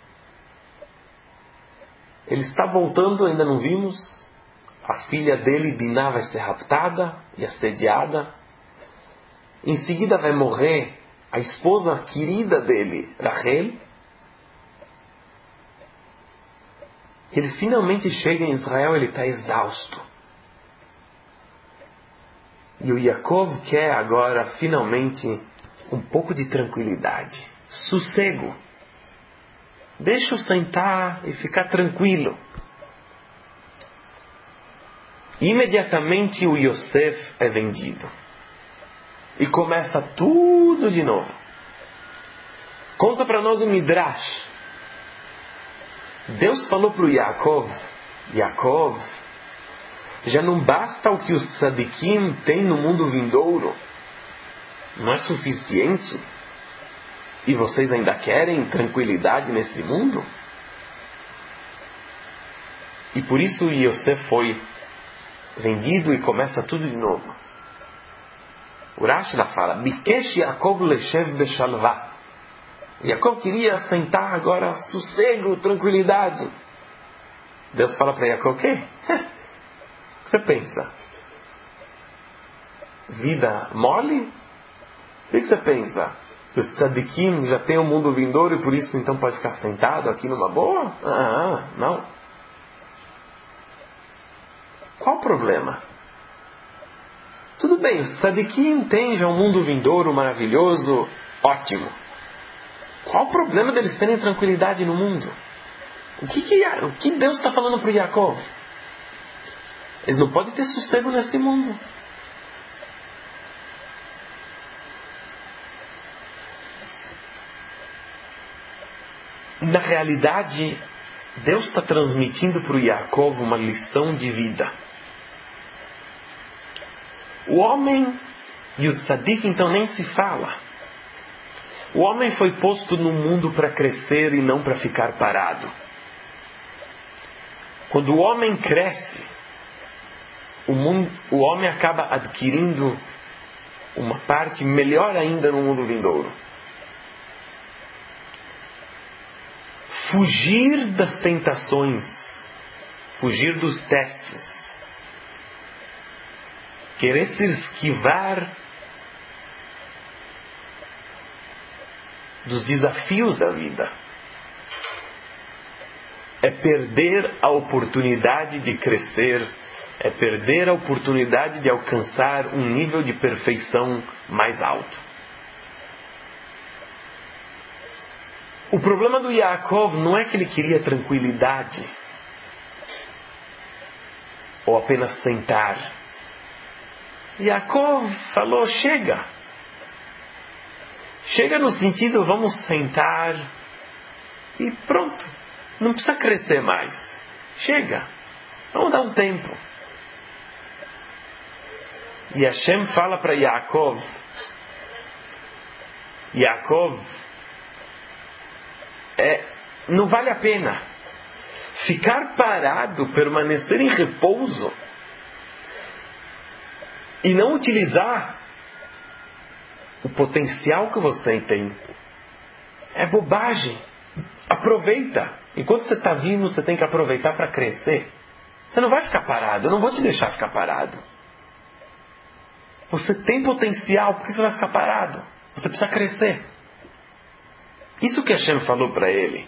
Speaker 1: Ele está voltando, ainda não vimos. A filha dele, Diná, vai ser raptada e assediada. Em seguida vai morrer a esposa querida dele, Rachel. Ele finalmente chega em Israel, ele está exausto. E o Yaakov quer agora, finalmente, um pouco de tranquilidade, sossego. Deixa eu sentar e ficar tranquilo. Imediatamente o Yosef é vendido. E começa tudo de novo. Conta para nós o Midrash. Deus falou para o Yaakov, Yaakov, já não basta o que os tzadikim têm no mundo vindouro? Não é suficiente? E vocês ainda querem tranquilidade nesse mundo? E por isso Yosef foi vendido e começa tudo de novo. O Rashi lá fala, Bikesh Yaakov leshev beshalva. Yaakov queria sentar agora, sossego, tranquilidade. Deus fala para Yaakov, o quê? O que você pensa? Vida mole? O que você pensa? Que os tzadikim já têm o mundo vindouro e por isso então pode ficar sentado aqui numa boa? Ah, não. Qual o problema? Tudo bem, os tzadikim têm já um mundo vindouro maravilhoso, ótimo. Qual o problema deles terem tranquilidade no mundo? O que, que, o que Deus está falando para o Yaakov? Eles não podem ter sossego nesse mundo. Na realidade, Deus está transmitindo para o Yaakov uma lição de vida. O homem e o tzadik então nem se fala. O homem foi posto no mundo para crescer e não para ficar parado. Quando o homem cresce, o, mundo, o homem acaba adquirindo uma parte melhor ainda no mundo vindouro. Fugir das tentações, fugir dos testes, querer se esquivar dos desafios da vida, é perder a oportunidade de crescer, é perder a oportunidade de alcançar um nível de perfeição mais alto. O problema do Yaakov não é que ele queria tranquilidade ou apenas sentar. Yaakov falou, chega. Chega no sentido, vamos sentar e pronto. Não precisa crescer mais. Chega. Vamos dar um tempo. E Hashem fala para Yaakov, Yaakov, é, não vale a pena ficar parado, permanecer em repouso e não utilizar o potencial que você tem. É bobagem. Aproveita. Enquanto você está vivo, você tem que aproveitar para crescer. Você não vai ficar parado. Eu não vou te deixar ficar parado. Você tem potencial. Por que você vai ficar parado? Você precisa crescer. Isso que Hashem falou para ele.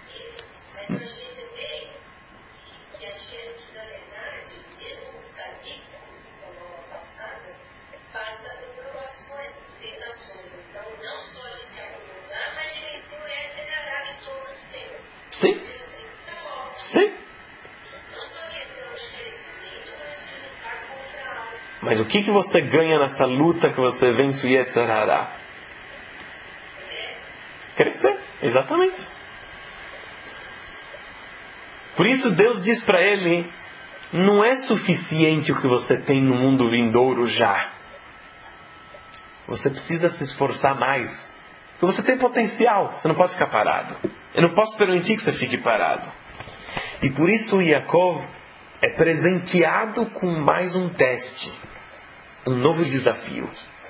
Speaker 1: Sim. Sim. Mas o que, que você ganha nessa luta que você vence o Yetzer Hara? Crescer. Exatamente. Por isso Deus diz para ele, não é suficiente o que você tem no mundo vindouro já. Você precisa se esforçar mais. Porque você tem potencial. Você não pode ficar parado. Eu não posso permitir que você fique parado. E por isso o Yaakov é presenteado com mais um teste. Um novo desafio.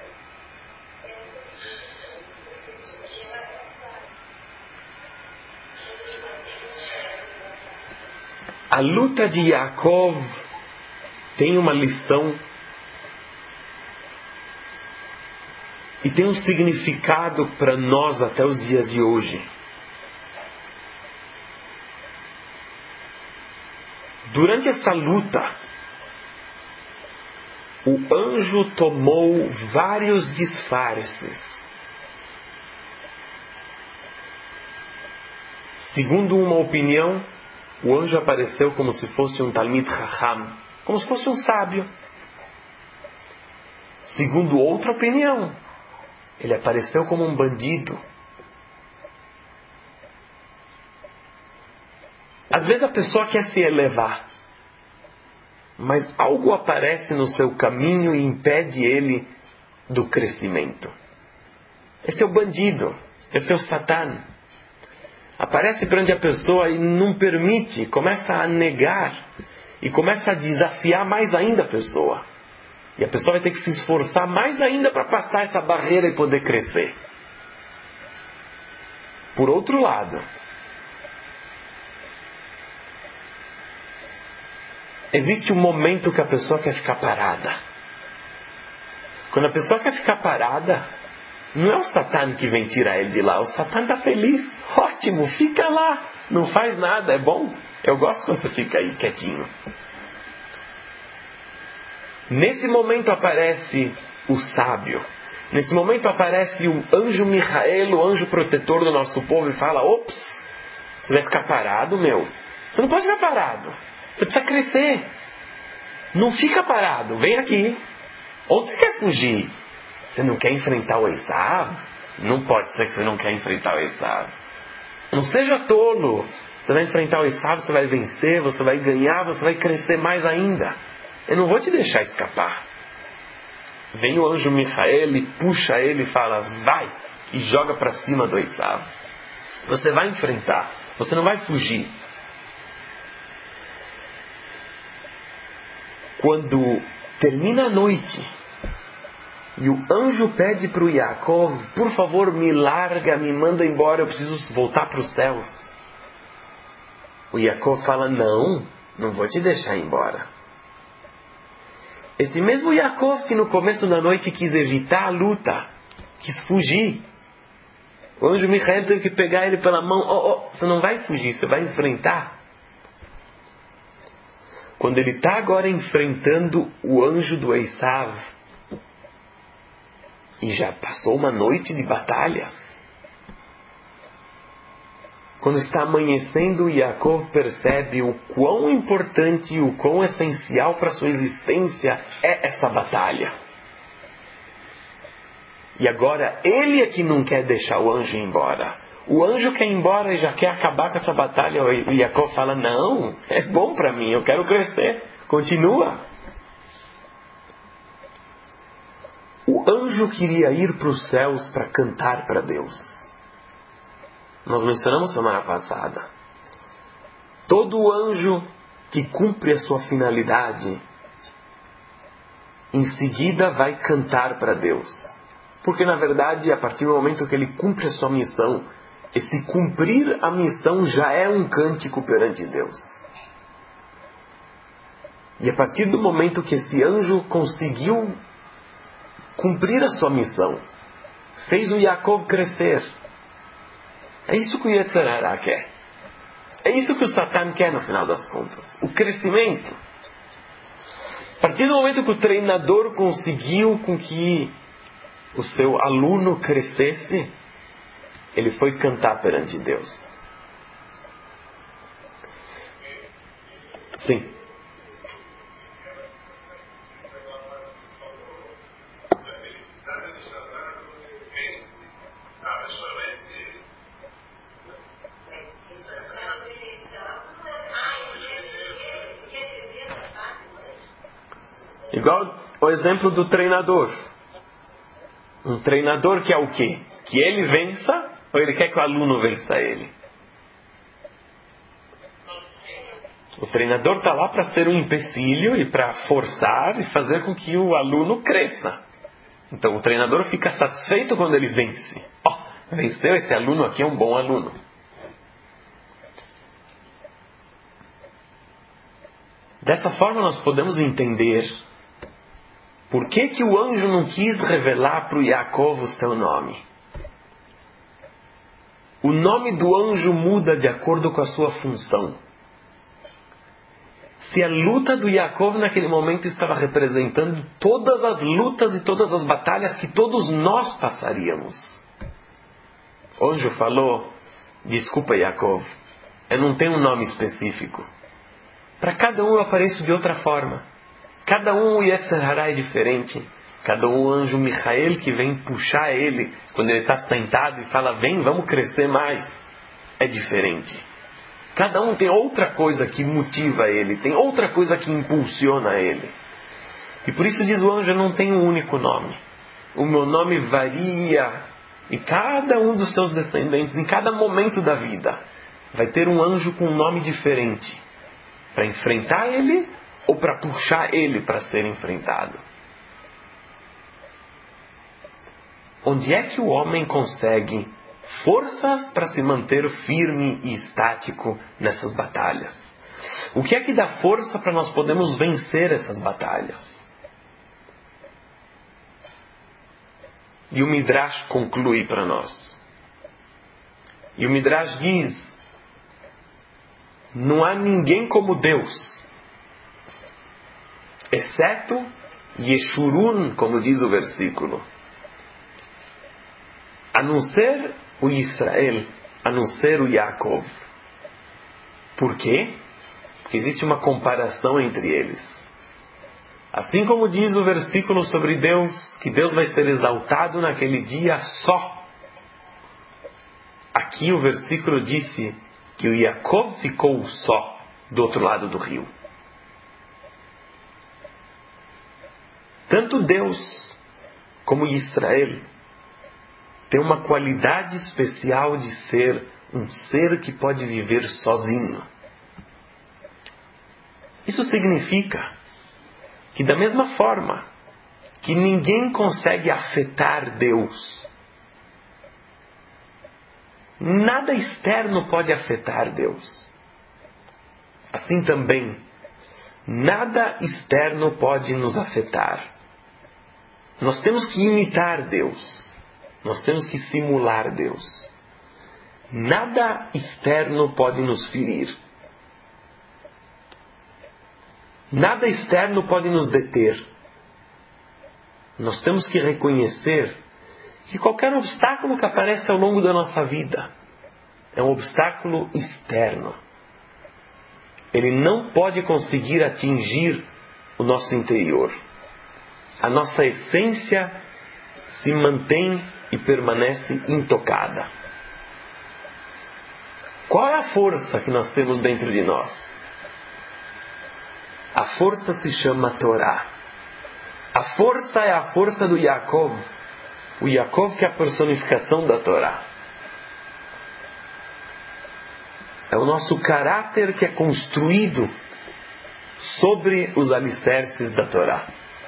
Speaker 1: A luta de Yaakov tem uma lição e tem um significado para nós até os dias de hoje. Durante essa luta, o anjo tomou vários disfarces. Segundo uma opinião, o anjo apareceu como se fosse um Talmid Chacham, como se fosse um sábio. Segundo outra opinião, ele apareceu como um bandido. Às vezes a pessoa quer se elevar, mas algo aparece no seu caminho e impede ele do crescimento. Esse é o bandido, esse é o Satã. Aparece perante a pessoa e não permite, começa a negar e começa a desafiar mais ainda a pessoa. E a pessoa vai ter que se esforçar mais ainda para passar essa barreira e poder crescer. Por outro lado, existe um momento que a pessoa quer ficar parada. Quando a pessoa quer ficar parada, não é o Satã que vem tirar ele de lá. O Satã está feliz. Ótimo, fica lá. Não faz nada, é bom. Eu gosto quando você fica aí quietinho. Nesse momento aparece o sábio. Nesse momento aparece o anjo Michael, o anjo protetor do nosso povo, e fala: ops, você vai ficar parado, meu? Você não pode ficar parado. Você precisa crescer. Não fica parado. Vem aqui. Onde você quer fugir? Você não quer enfrentar o Esav? Não pode ser que você não quer enfrentar o Esav. Não seja tolo. Você vai enfrentar o Esav, você vai vencer, você vai ganhar, você vai crescer mais ainda. Eu não vou te deixar escapar. Vem o anjo Michael e puxa ele e fala: vai! E joga para cima do Esav. Você vai enfrentar. Você não vai fugir. Quando termina a noite e o anjo pede para o Yaakov: por favor, me larga, me manda embora, eu preciso voltar para os céus. O Yaakov fala: não, não vou te deixar embora. Esse mesmo Yaakov que no começo da noite quis evitar a luta, quis fugir, o anjo Michael teve que pegar ele pela mão: oh, oh, você não vai fugir, você vai enfrentar. Quando ele está agora enfrentando o anjo do Esav, e já passou uma noite de batalhas, quando está amanhecendo, Yaakov percebe o quão importante e o quão essencial para a sua existência é essa batalha. E agora ele é que não quer deixar o anjo ir embora. O anjo quer ir embora e já quer acabar com essa batalha. O Yaakov fala: não, é bom para mim, eu quero crescer. Continua. O anjo queria ir para os céus para cantar para Deus. Nós mencionamos semana passada. Todo anjo que cumpre a sua finalidade, em seguida vai cantar para Deus. Porque na verdade, a partir do momento que ele cumpre a sua missão, esse cumprir a missão já é um cântico perante Deus. E a partir do momento que esse anjo conseguiu cumprir a sua missão, fez o Yaakov crescer. É isso que o Yetzer Hara quer. É isso que o Satã quer no final das contas. O crescimento. A partir do momento que o treinador conseguiu com que o seu aluno crescesse, ele foi cantar perante Deus. Sim. Igual o exemplo do treinador. Um treinador quer o quê? Que ele vença ou ele quer que o aluno vença ele? O treinador está lá para ser um empecilho e para forçar e fazer com que o aluno cresça. Então o treinador fica satisfeito quando ele vence. Ó, oh, venceu, esse aluno aqui é um bom aluno. Dessa forma nós podemos entender Por que que o anjo não quis revelar para o Yaakov o seu nome? O nome do anjo muda de acordo com a sua função. Se a luta do Yaakov naquele momento estava representando todas as lutas e todas as batalhas que todos nós passaríamos. O anjo falou, desculpa Yaakov, eu não tenho um nome específico. Para cada um eu apareço de outra forma. Cada um o Yetzer Hará é diferente. Cada um o anjo Michael que vem puxar ele quando ele está sentado e fala, vem, vamos crescer mais. É diferente. Cada um tem outra coisa que motiva ele, tem outra coisa que impulsiona ele. E por isso diz o anjo, eu não tenho um único nome. O meu nome varia. E cada um dos seus descendentes, em cada momento da vida, vai ter um anjo com um nome diferente. Para enfrentar ele ou para puxar ele para ser enfrentado. Onde é que o homem consegue forças para se manter firme e estático nessas batalhas? O que é que dá força para nós podermos vencer essas batalhas? E o Midrash conclui para nós. E o Midrash diz, não há ninguém como Deus, exceto Yeshurun, como diz o versículo. A não ser o Israel, a não ser o Yaakov. Por quê? Porque existe uma comparação entre eles. Assim como diz o versículo sobre Deus, que Deus vai ser exaltado naquele dia só. Aqui o versículo disse que o Yaakov ficou só do outro lado do rio. Tanto Deus como Israel tem uma qualidade especial de ser um ser que pode viver sozinho. Isso significa que da mesma forma que ninguém consegue afetar Deus, nada externo pode afetar Deus. Assim também, nada externo pode nos afetar. Nós temos que imitar Deus. Nós temos que simular Deus. Nada externo pode nos ferir. Nada externo pode nos deter. Nós temos que reconhecer que qualquer obstáculo que aparece ao longo da nossa vida é um obstáculo externo. Ele não pode conseguir atingir o nosso interior. A nossa essência se mantém e permanece intocada. Qual é a força que nós temos dentro de nós? A força se chama Torá. A força é a força do Yaakov. O Yaakov que é a personificação da Torá. É o nosso caráter que é construído sobre os alicerces da Torá.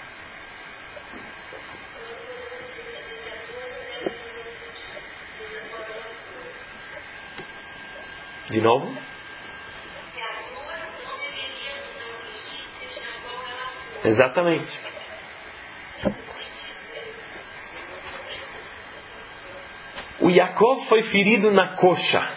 Speaker 1: De novo? Exatamente. O Yaakov foi ferido na coxa.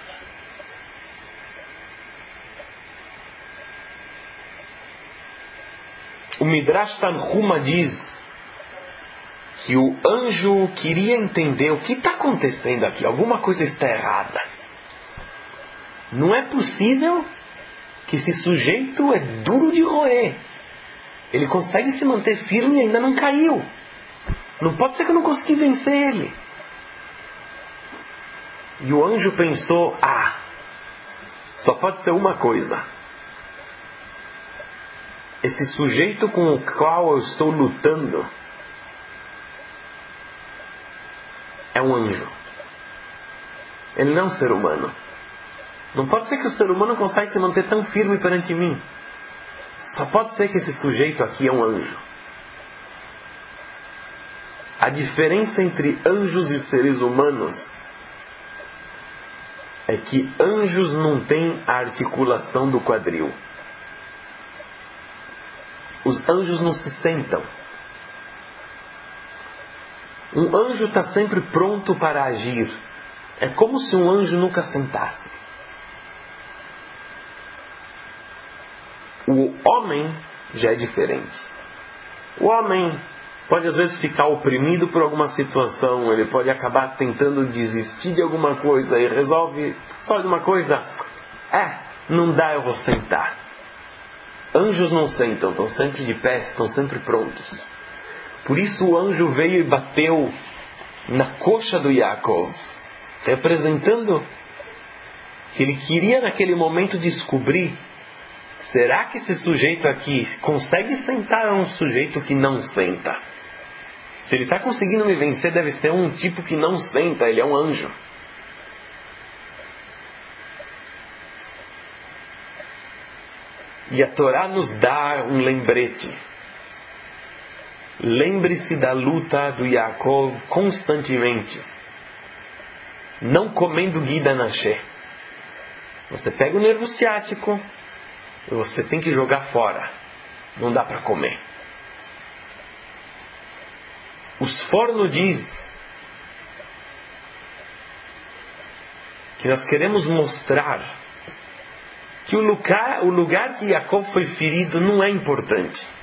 Speaker 1: O Midrash Tanhuma diz que o anjo queria entender o que está acontecendo aqui. Alguma coisa está errada. Não é possível que esse sujeito é duro de roer. Ele consegue se manter firme e ainda não caiu. Não pode ser que eu não consegui vencer ele. E o anjo pensou, ah, só pode ser uma coisa. Esse sujeito com o qual eu estou lutando é um anjo. Ele não é um ser humano. Não pode ser que o ser humano consiga se manter tão firme perante mim. Só pode ser que esse sujeito aqui é um anjo. A diferença entre anjos e seres humanos é que anjos não têm a articulação do quadril. Os anjos não se sentam. Um anjo está sempre pronto para agir. É como se um anjo nunca sentasse. O homem já é diferente. O homem pode às vezes ficar oprimido por alguma situação, ele pode acabar tentando desistir de alguma coisa e resolve, sabe de uma coisa? É, não dá, eu vou sentar. Anjos não sentam, estão sempre de pé, estão sempre prontos. Por isso o anjo veio e bateu na coxa do Yaakov, representando que ele queria naquele momento descobrir: será que esse sujeito aqui consegue sentar um sujeito que não senta? Se ele está conseguindo me vencer, deve ser um tipo que não senta, ele é um anjo. E a Torá nos dá um lembrete. Lembre-se da luta do Yaakov constantemente. Não comendo guida naché. Você pega o nervo ciático e você tem que jogar fora. Não dá para comer. Os Forno diz que nós queremos mostrar que o lugar, o lugar que Yaakov foi ferido não é importante.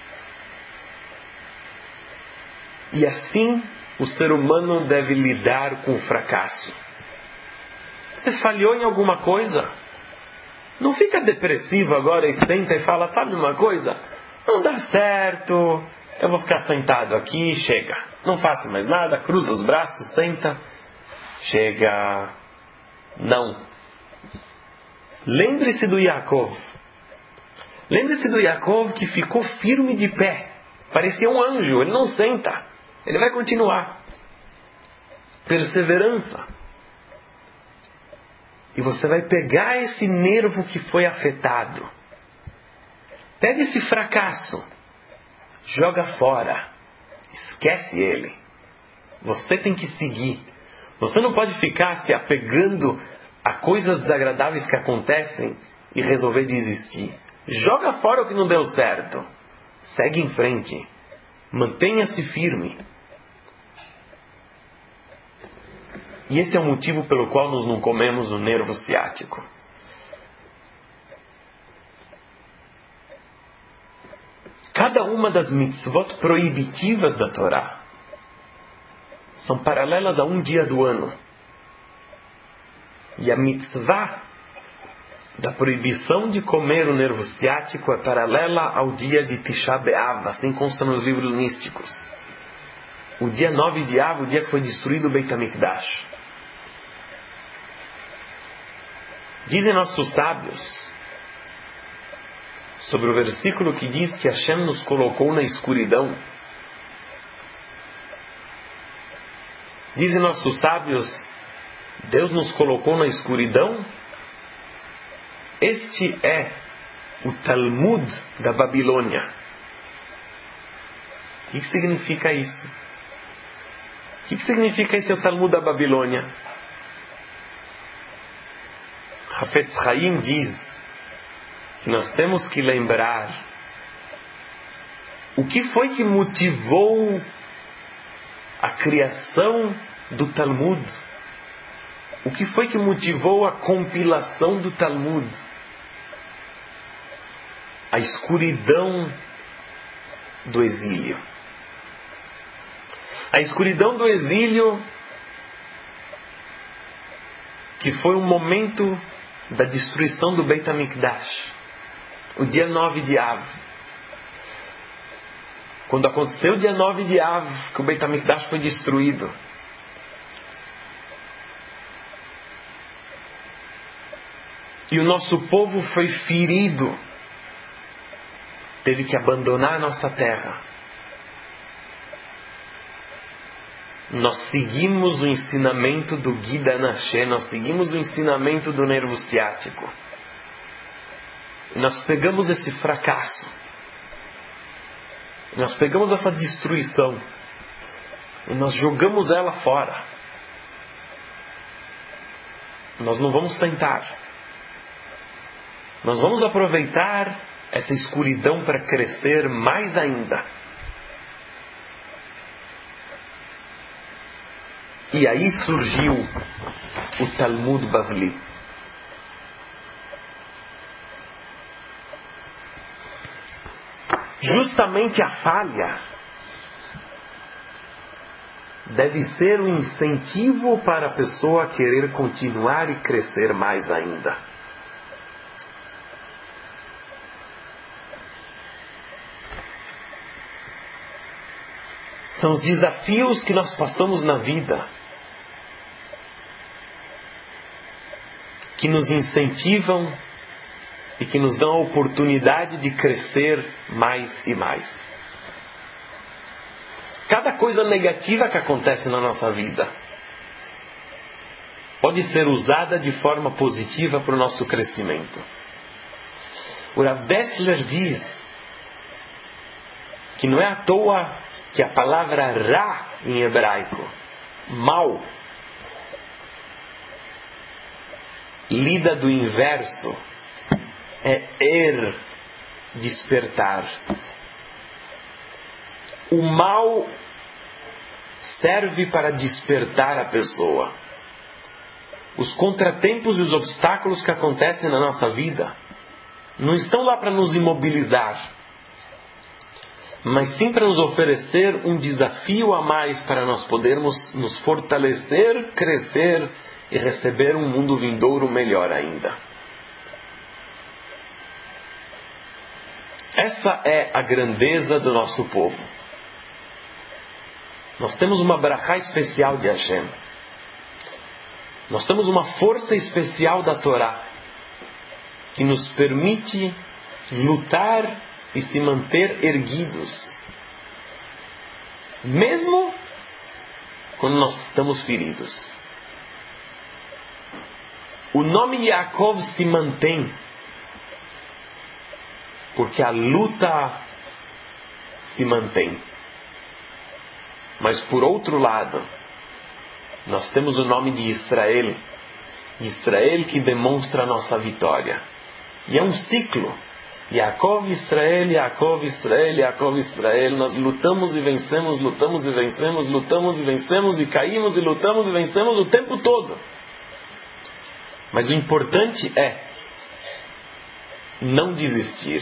Speaker 1: E assim o ser humano deve lidar com o fracasso. Você falhou em alguma coisa? Não fica depressivo agora e senta e fala: sabe uma coisa? Não dá certo, eu vou ficar sentado aqui, chega. Não faça mais nada, cruza os braços, senta, chega. Não. Lembre-se do Yaakov. Lembre-se do Yaakov que ficou firme de pé. Parecia um anjo, ele não senta. Ele vai continuar. Perseverança. E você vai pegar esse nervo que foi afetado. Pega esse fracasso. Joga fora. Esquece ele. Você tem que seguir. Você não pode ficar se apegando a coisas desagradáveis que acontecem e resolver desistir. Joga fora o que não deu certo. Segue em frente. Mantenha-se firme. E esse é o motivo pelo qual nós não comemos o nervo ciático. Cada uma das mitzvot proibitivas da Torá são paralelas a um dia do ano. E a mitzvah da proibição de comer o nervo ciático é paralela ao dia de Tisha B'Av, assim consta nos livros místicos. O dia nove de Av, o dia que foi destruído o Beit HaMikdash. Dizem nossos sábios sobre o versículo que diz que Hashem nos colocou na escuridão. Dizem nossos sábios, Deus nos colocou na escuridão. Este é o Talmud da Babilônia. O que significa isso? O que significa esse o Talmud da Babilônia? Hafetz Chaim diz que nós temos que lembrar o que foi que motivou a criação do Talmud. O que foi que motivou a compilação do Talmud? A escuridão do exílio. A escuridão do exílio, que foi um momento da destruição do Beit HaMikdash. O dia nove de Av. Quando aconteceu o dia nove de Av, que o Beit HaMikdash foi destruído. E o nosso povo foi ferido. Teve que abandonar a nossa terra. Nós seguimos o ensinamento do Guida Naché, nós seguimos o ensinamento do nervo ciático. E nós pegamos esse fracasso. Nós pegamos essa destruição. E nós jogamos ela fora. Nós não vamos sentar. Nós vamos aproveitar essa escuridão para crescer mais ainda. E aí surgiu o Talmud Bavli. Justamente a falha deve ser um incentivo para a pessoa querer continuar e crescer mais ainda. São os desafios que nós passamos na vida que nos incentivam e que nos dão a oportunidade de crescer mais e mais. Cada coisa negativa que acontece na nossa vida pode ser usada de forma positiva para o nosso crescimento. O Rav Dessler diz que não é à toa que a palavra Ra em hebraico, mal, lida do inverso, é er, despertar. O mal serve para despertar a pessoa. Os contratempos e os obstáculos que acontecem na nossa vida não estão lá para nos imobilizar, mas sim para nos oferecer um desafio a mais para nós podermos nos fortalecer, crescer e receber um mundo vindouro melhor ainda. Essa é a grandeza do nosso povo. Nós temos uma brachá especial de Hashem. Nós temos uma força especial da Torá que nos permite lutar e se manter erguidos, mesmo quando nós estamos feridos. O nome Yaakov se mantém porque a luta se mantém. Mas por outro lado, nós temos o nome de Israel. Israel que demonstra a nossa vitória. E é um ciclo. Yaakov, Israel, Yaakov, Israel, Yaakov, Israel. Nós lutamos e vencemos, lutamos e vencemos, lutamos e vencemos, e caímos e lutamos e vencemos o tempo todo. Mas o importante é não desistir.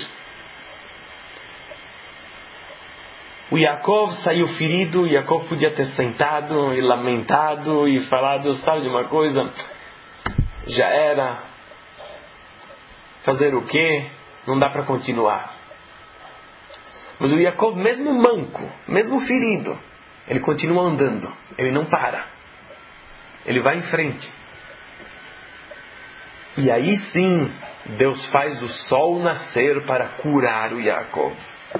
Speaker 1: O Yaakov saiu ferido, o Yaakov podia ter sentado e lamentado e falado, sabe de uma coisa? Já era. Fazer o quê? Não dá para continuar. Mas o Yaakov, mesmo manco, mesmo ferido, ele continua andando. Ele não para. Ele vai em frente. E aí sim, Deus faz o sol nascer para curar o Yaakov.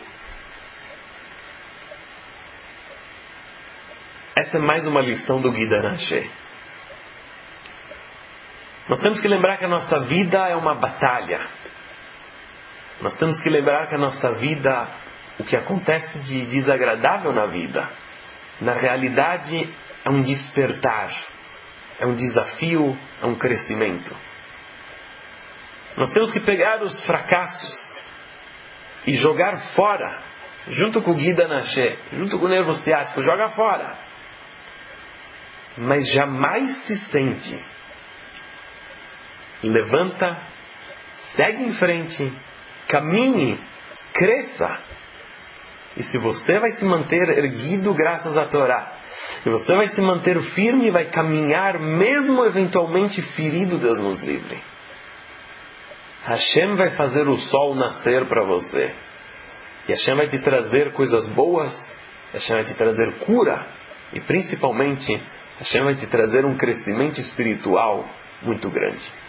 Speaker 1: Essa é mais uma lição do Guida Nashe. Nós temos que lembrar que a nossa vida é uma batalha. Nós temos que lembrar que a nossa vida, o que acontece de desagradável na vida, na realidade é um despertar, é um desafio, é um crescimento. Nós temos que pegar os fracassos e jogar fora, junto com o Guida Nashe, junto com o nervo ciático, joga fora. Mas jamais se sente. Levanta, segue em frente, caminhe, cresça. E se você vai se manter erguido graças à Torá, se você vai se manter firme e vai caminhar, mesmo eventualmente ferido, Deus nos livre. Hashem vai fazer o sol nascer para você. E Hashem vai te trazer coisas boas, Hashem vai te trazer cura, e principalmente Hashem vai te trazer um crescimento espiritual muito grande.